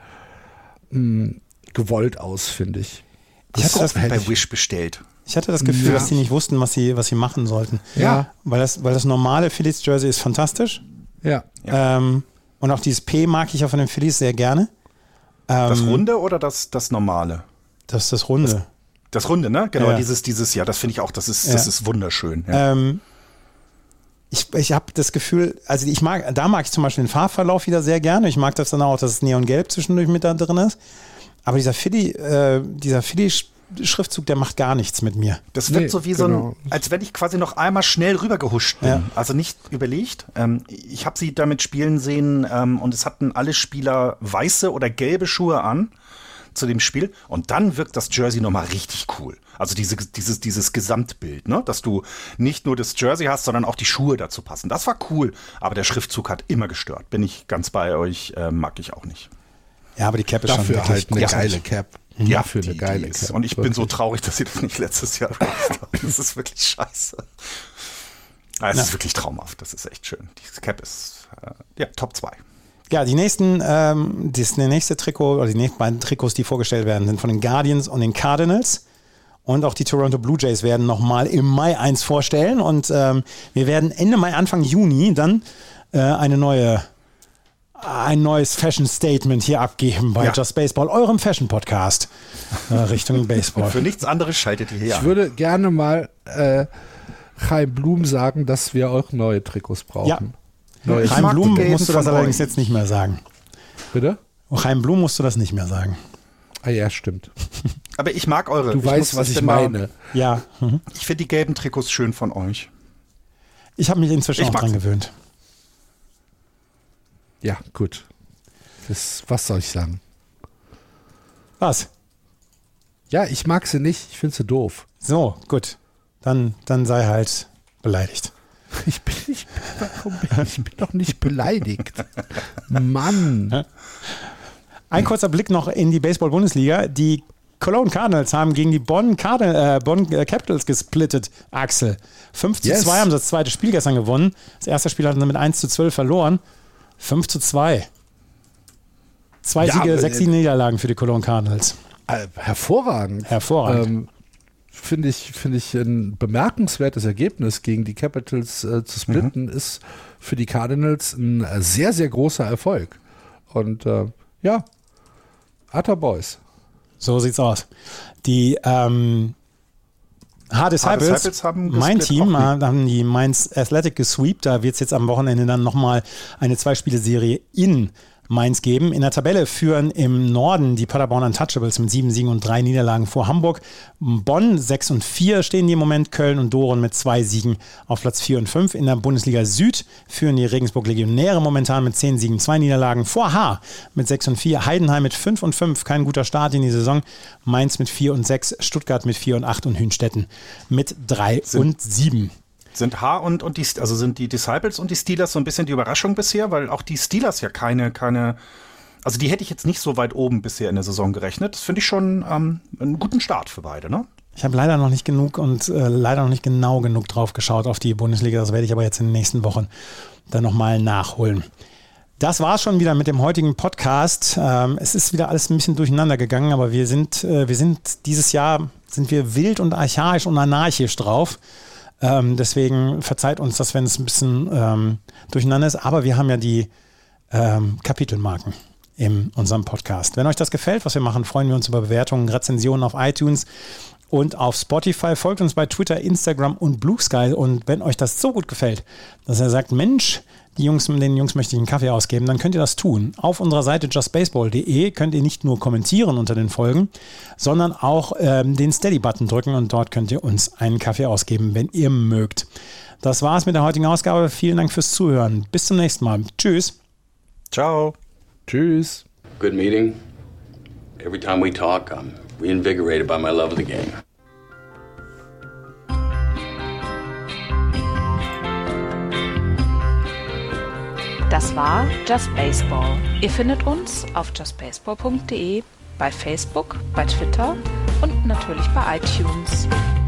[SPEAKER 3] gewollt aus, finde ich.
[SPEAKER 2] Ich hatte das
[SPEAKER 4] bei Wish bestellt.
[SPEAKER 2] Ich hatte das Gefühl,
[SPEAKER 3] Ja.
[SPEAKER 2] dass die nicht wussten, was sie machen sollten.
[SPEAKER 3] Ja.
[SPEAKER 2] Weil das normale Phillies Jersey ist fantastisch.
[SPEAKER 3] Ja.
[SPEAKER 2] Und auch dieses P mag ich auch von den Phillies sehr gerne.
[SPEAKER 4] Das Runde oder das Normale?
[SPEAKER 2] Das ist das Runde.
[SPEAKER 4] Das Runde, ne? Genau,
[SPEAKER 2] Ja.
[SPEAKER 4] dieses, ja, das finde ich auch, das
[SPEAKER 2] Ja.
[SPEAKER 4] ist wunderschön. Ja.
[SPEAKER 2] Ich habe das Gefühl, also da mag ich zum Beispiel den Farbverlauf wieder sehr gerne. Ich mag das dann auch, dass es Neongelb zwischendurch mit da drin ist. Aber dieser Philly-Schriftzug, der macht gar nichts mit mir.
[SPEAKER 4] Das wirkt
[SPEAKER 3] Nee,
[SPEAKER 4] so wie
[SPEAKER 3] genau.
[SPEAKER 4] als wenn ich quasi noch einmal schnell rübergehuscht bin.
[SPEAKER 2] Ja.
[SPEAKER 4] Also nicht überlegt. Ich habe sie damit spielen sehen und es hatten alle Spieler weiße oder gelbe Schuhe an zu dem Spiel. Und dann wirkt das Jersey nochmal richtig cool. Also dieses Gesamtbild, ne? Dass du nicht nur das Jersey hast, sondern auch die Schuhe dazu passen. Das war cool. Aber der Schriftzug hat immer gestört. Bin ich ganz bei euch, mag ich auch nicht.
[SPEAKER 2] Ja, aber die Cap ist schon
[SPEAKER 3] Dafür
[SPEAKER 2] wirklich
[SPEAKER 3] halt eine
[SPEAKER 2] großartig.
[SPEAKER 3] geile Cap.
[SPEAKER 4] Ja,
[SPEAKER 3] Dafür eine geile
[SPEAKER 4] ist.
[SPEAKER 3] Cap.
[SPEAKER 4] Und ich bin so
[SPEAKER 3] Wirklich.
[SPEAKER 4] traurig, dass sie das nicht letztes Jahr gemacht haben. Das ist wirklich scheiße. Es ist wirklich traumhaft. Das ist echt schön. Diese Cap ist Top 2.
[SPEAKER 2] Ja, die nächste Trikot, oder die nächsten beiden Trikots, die vorgestellt werden, sind von den Guardians und den Cardinals. Und auch die Toronto Blue Jays werden nochmal im Mai eins vorstellen. Und wir werden Ende Mai, Anfang Juni dann ein neues Fashion Statement hier abgeben bei
[SPEAKER 4] Ja.
[SPEAKER 2] Just Baseball, eurem Fashion Podcast Richtung Baseball.
[SPEAKER 4] Für nichts anderes schaltet ihr hier
[SPEAKER 3] Ich
[SPEAKER 4] an.
[SPEAKER 3] würde gerne mal Chaim Blum sagen, dass wir auch neue Trikots brauchen.
[SPEAKER 2] Ja.
[SPEAKER 3] Neue
[SPEAKER 4] Ich
[SPEAKER 2] Chaim
[SPEAKER 4] mag
[SPEAKER 2] Blum
[SPEAKER 4] die gelben
[SPEAKER 2] musst du das
[SPEAKER 4] von
[SPEAKER 2] allerdings
[SPEAKER 4] euch.
[SPEAKER 2] jetzt nicht mehr sagen.
[SPEAKER 3] Bitte?
[SPEAKER 2] Chaim Blum musst du das nicht mehr sagen.
[SPEAKER 3] Ah ja, stimmt.
[SPEAKER 4] Aber ich mag eure.
[SPEAKER 3] Du weißt, was ich meine.
[SPEAKER 2] Ja,
[SPEAKER 4] Ich finde die gelben Trikots schön von euch.
[SPEAKER 2] ich habe mich inzwischen
[SPEAKER 4] Ich
[SPEAKER 2] auch
[SPEAKER 4] mag
[SPEAKER 2] dran
[SPEAKER 4] sie.
[SPEAKER 2] gewöhnt.
[SPEAKER 3] Ja, gut. Was soll ich sagen?
[SPEAKER 2] Was?
[SPEAKER 3] Ja, ich mag sie nicht. Ich finde sie doof.
[SPEAKER 2] So, gut. Dann sei halt beleidigt.
[SPEAKER 3] Ich bin doch nicht beleidigt. Mann.
[SPEAKER 2] Ein kurzer Blick noch in die Baseball-Bundesliga. Die Cologne Cardinals haben gegen die Bonn Capitals gesplittet, Axel. 5:2
[SPEAKER 3] Yes.
[SPEAKER 2] haben sie das zweite Spiel gestern gewonnen. Das erste Spiel hatten sie mit 1:12 verloren. 5:2. 2
[SPEAKER 3] Ja,
[SPEAKER 2] Siege, 6 Niederlagen für die Cologne Cardinals.
[SPEAKER 3] Hervorragend.
[SPEAKER 2] Hervorragend.
[SPEAKER 3] Finde ich ein bemerkenswertes Ergebnis gegen die Capitals zu splitten, ist für die Cardinals ein sehr, sehr großer Erfolg. Und ja, Atta Boys.
[SPEAKER 2] So sieht's aus. Die Disciples
[SPEAKER 4] haben
[SPEAKER 2] mein Team,
[SPEAKER 4] auch
[SPEAKER 2] haben die Mainz Athletic gesweept. Da wird es jetzt am Wochenende dann nochmal eine 2-Spiele-Serie in Mainz geben. In der Tabelle führen im Norden die Paderborn Untouchables mit 7 Siegen und 3 Niederlagen vor Hamburg. Bonn 6 und 4 stehen die im Moment. Köln und Doren mit 2 Siegen auf Platz 4 und 5. In der Bundesliga Süd führen die Regensburg Legionäre momentan mit 10 Siegen, 2 Niederlagen vor H mit 6 und 4. Heidenheim mit 5 und 5. Kein guter Start in die Saison. Mainz mit 4 und 6. Stuttgart mit 4 und 8 und Hünstetten mit 3 und 7.
[SPEAKER 4] Sind sind die Disciples und die Steelers so ein bisschen die Überraschung bisher, weil auch die Steelers ja keine, also die hätte ich jetzt nicht so weit oben bisher in der Saison gerechnet. Das finde ich schon einen guten Start für beide, ne?
[SPEAKER 2] Ich habe leider noch nicht genug und leider noch nicht genau genug drauf geschaut auf die Bundesliga. Das werde ich aber jetzt in den nächsten Wochen dann nochmal nachholen. Das war es schon wieder mit dem heutigen Podcast. Es ist wieder alles ein bisschen durcheinander gegangen, aber wir sind dieses Jahr sind wir wild und archaisch und anarchisch drauf. Deswegen verzeiht uns das, wenn es ein bisschen durcheinander ist. Aber wir haben ja die Kapitelmarken in unserem Podcast. Wenn euch das gefällt, was wir machen, freuen wir uns über Bewertungen, Rezensionen auf iTunes und auf Spotify. Folgt uns bei Twitter, Instagram und Blue Sky. Und wenn euch das so gut gefällt, dass ihr sagt, Mensch, den Jungs möchte ich einen Kaffee ausgeben, dann könnt ihr das tun. Auf unserer Seite justbaseball.de könnt ihr nicht nur kommentieren unter den Folgen, sondern auch den Steady-Button drücken und dort könnt ihr uns einen Kaffee ausgeben, wenn ihr mögt. Das war's mit der heutigen Ausgabe. Vielen Dank fürs Zuhören. Bis zum nächsten Mal. Tschüss.
[SPEAKER 4] Ciao.
[SPEAKER 3] Tschüss.
[SPEAKER 5] Good meeting. Every time we talk, I'm reinvigorated by my love of the game.
[SPEAKER 1] Das war Just Baseball. Ihr findet uns auf justbaseball.de, bei Facebook, bei Twitter und natürlich bei iTunes.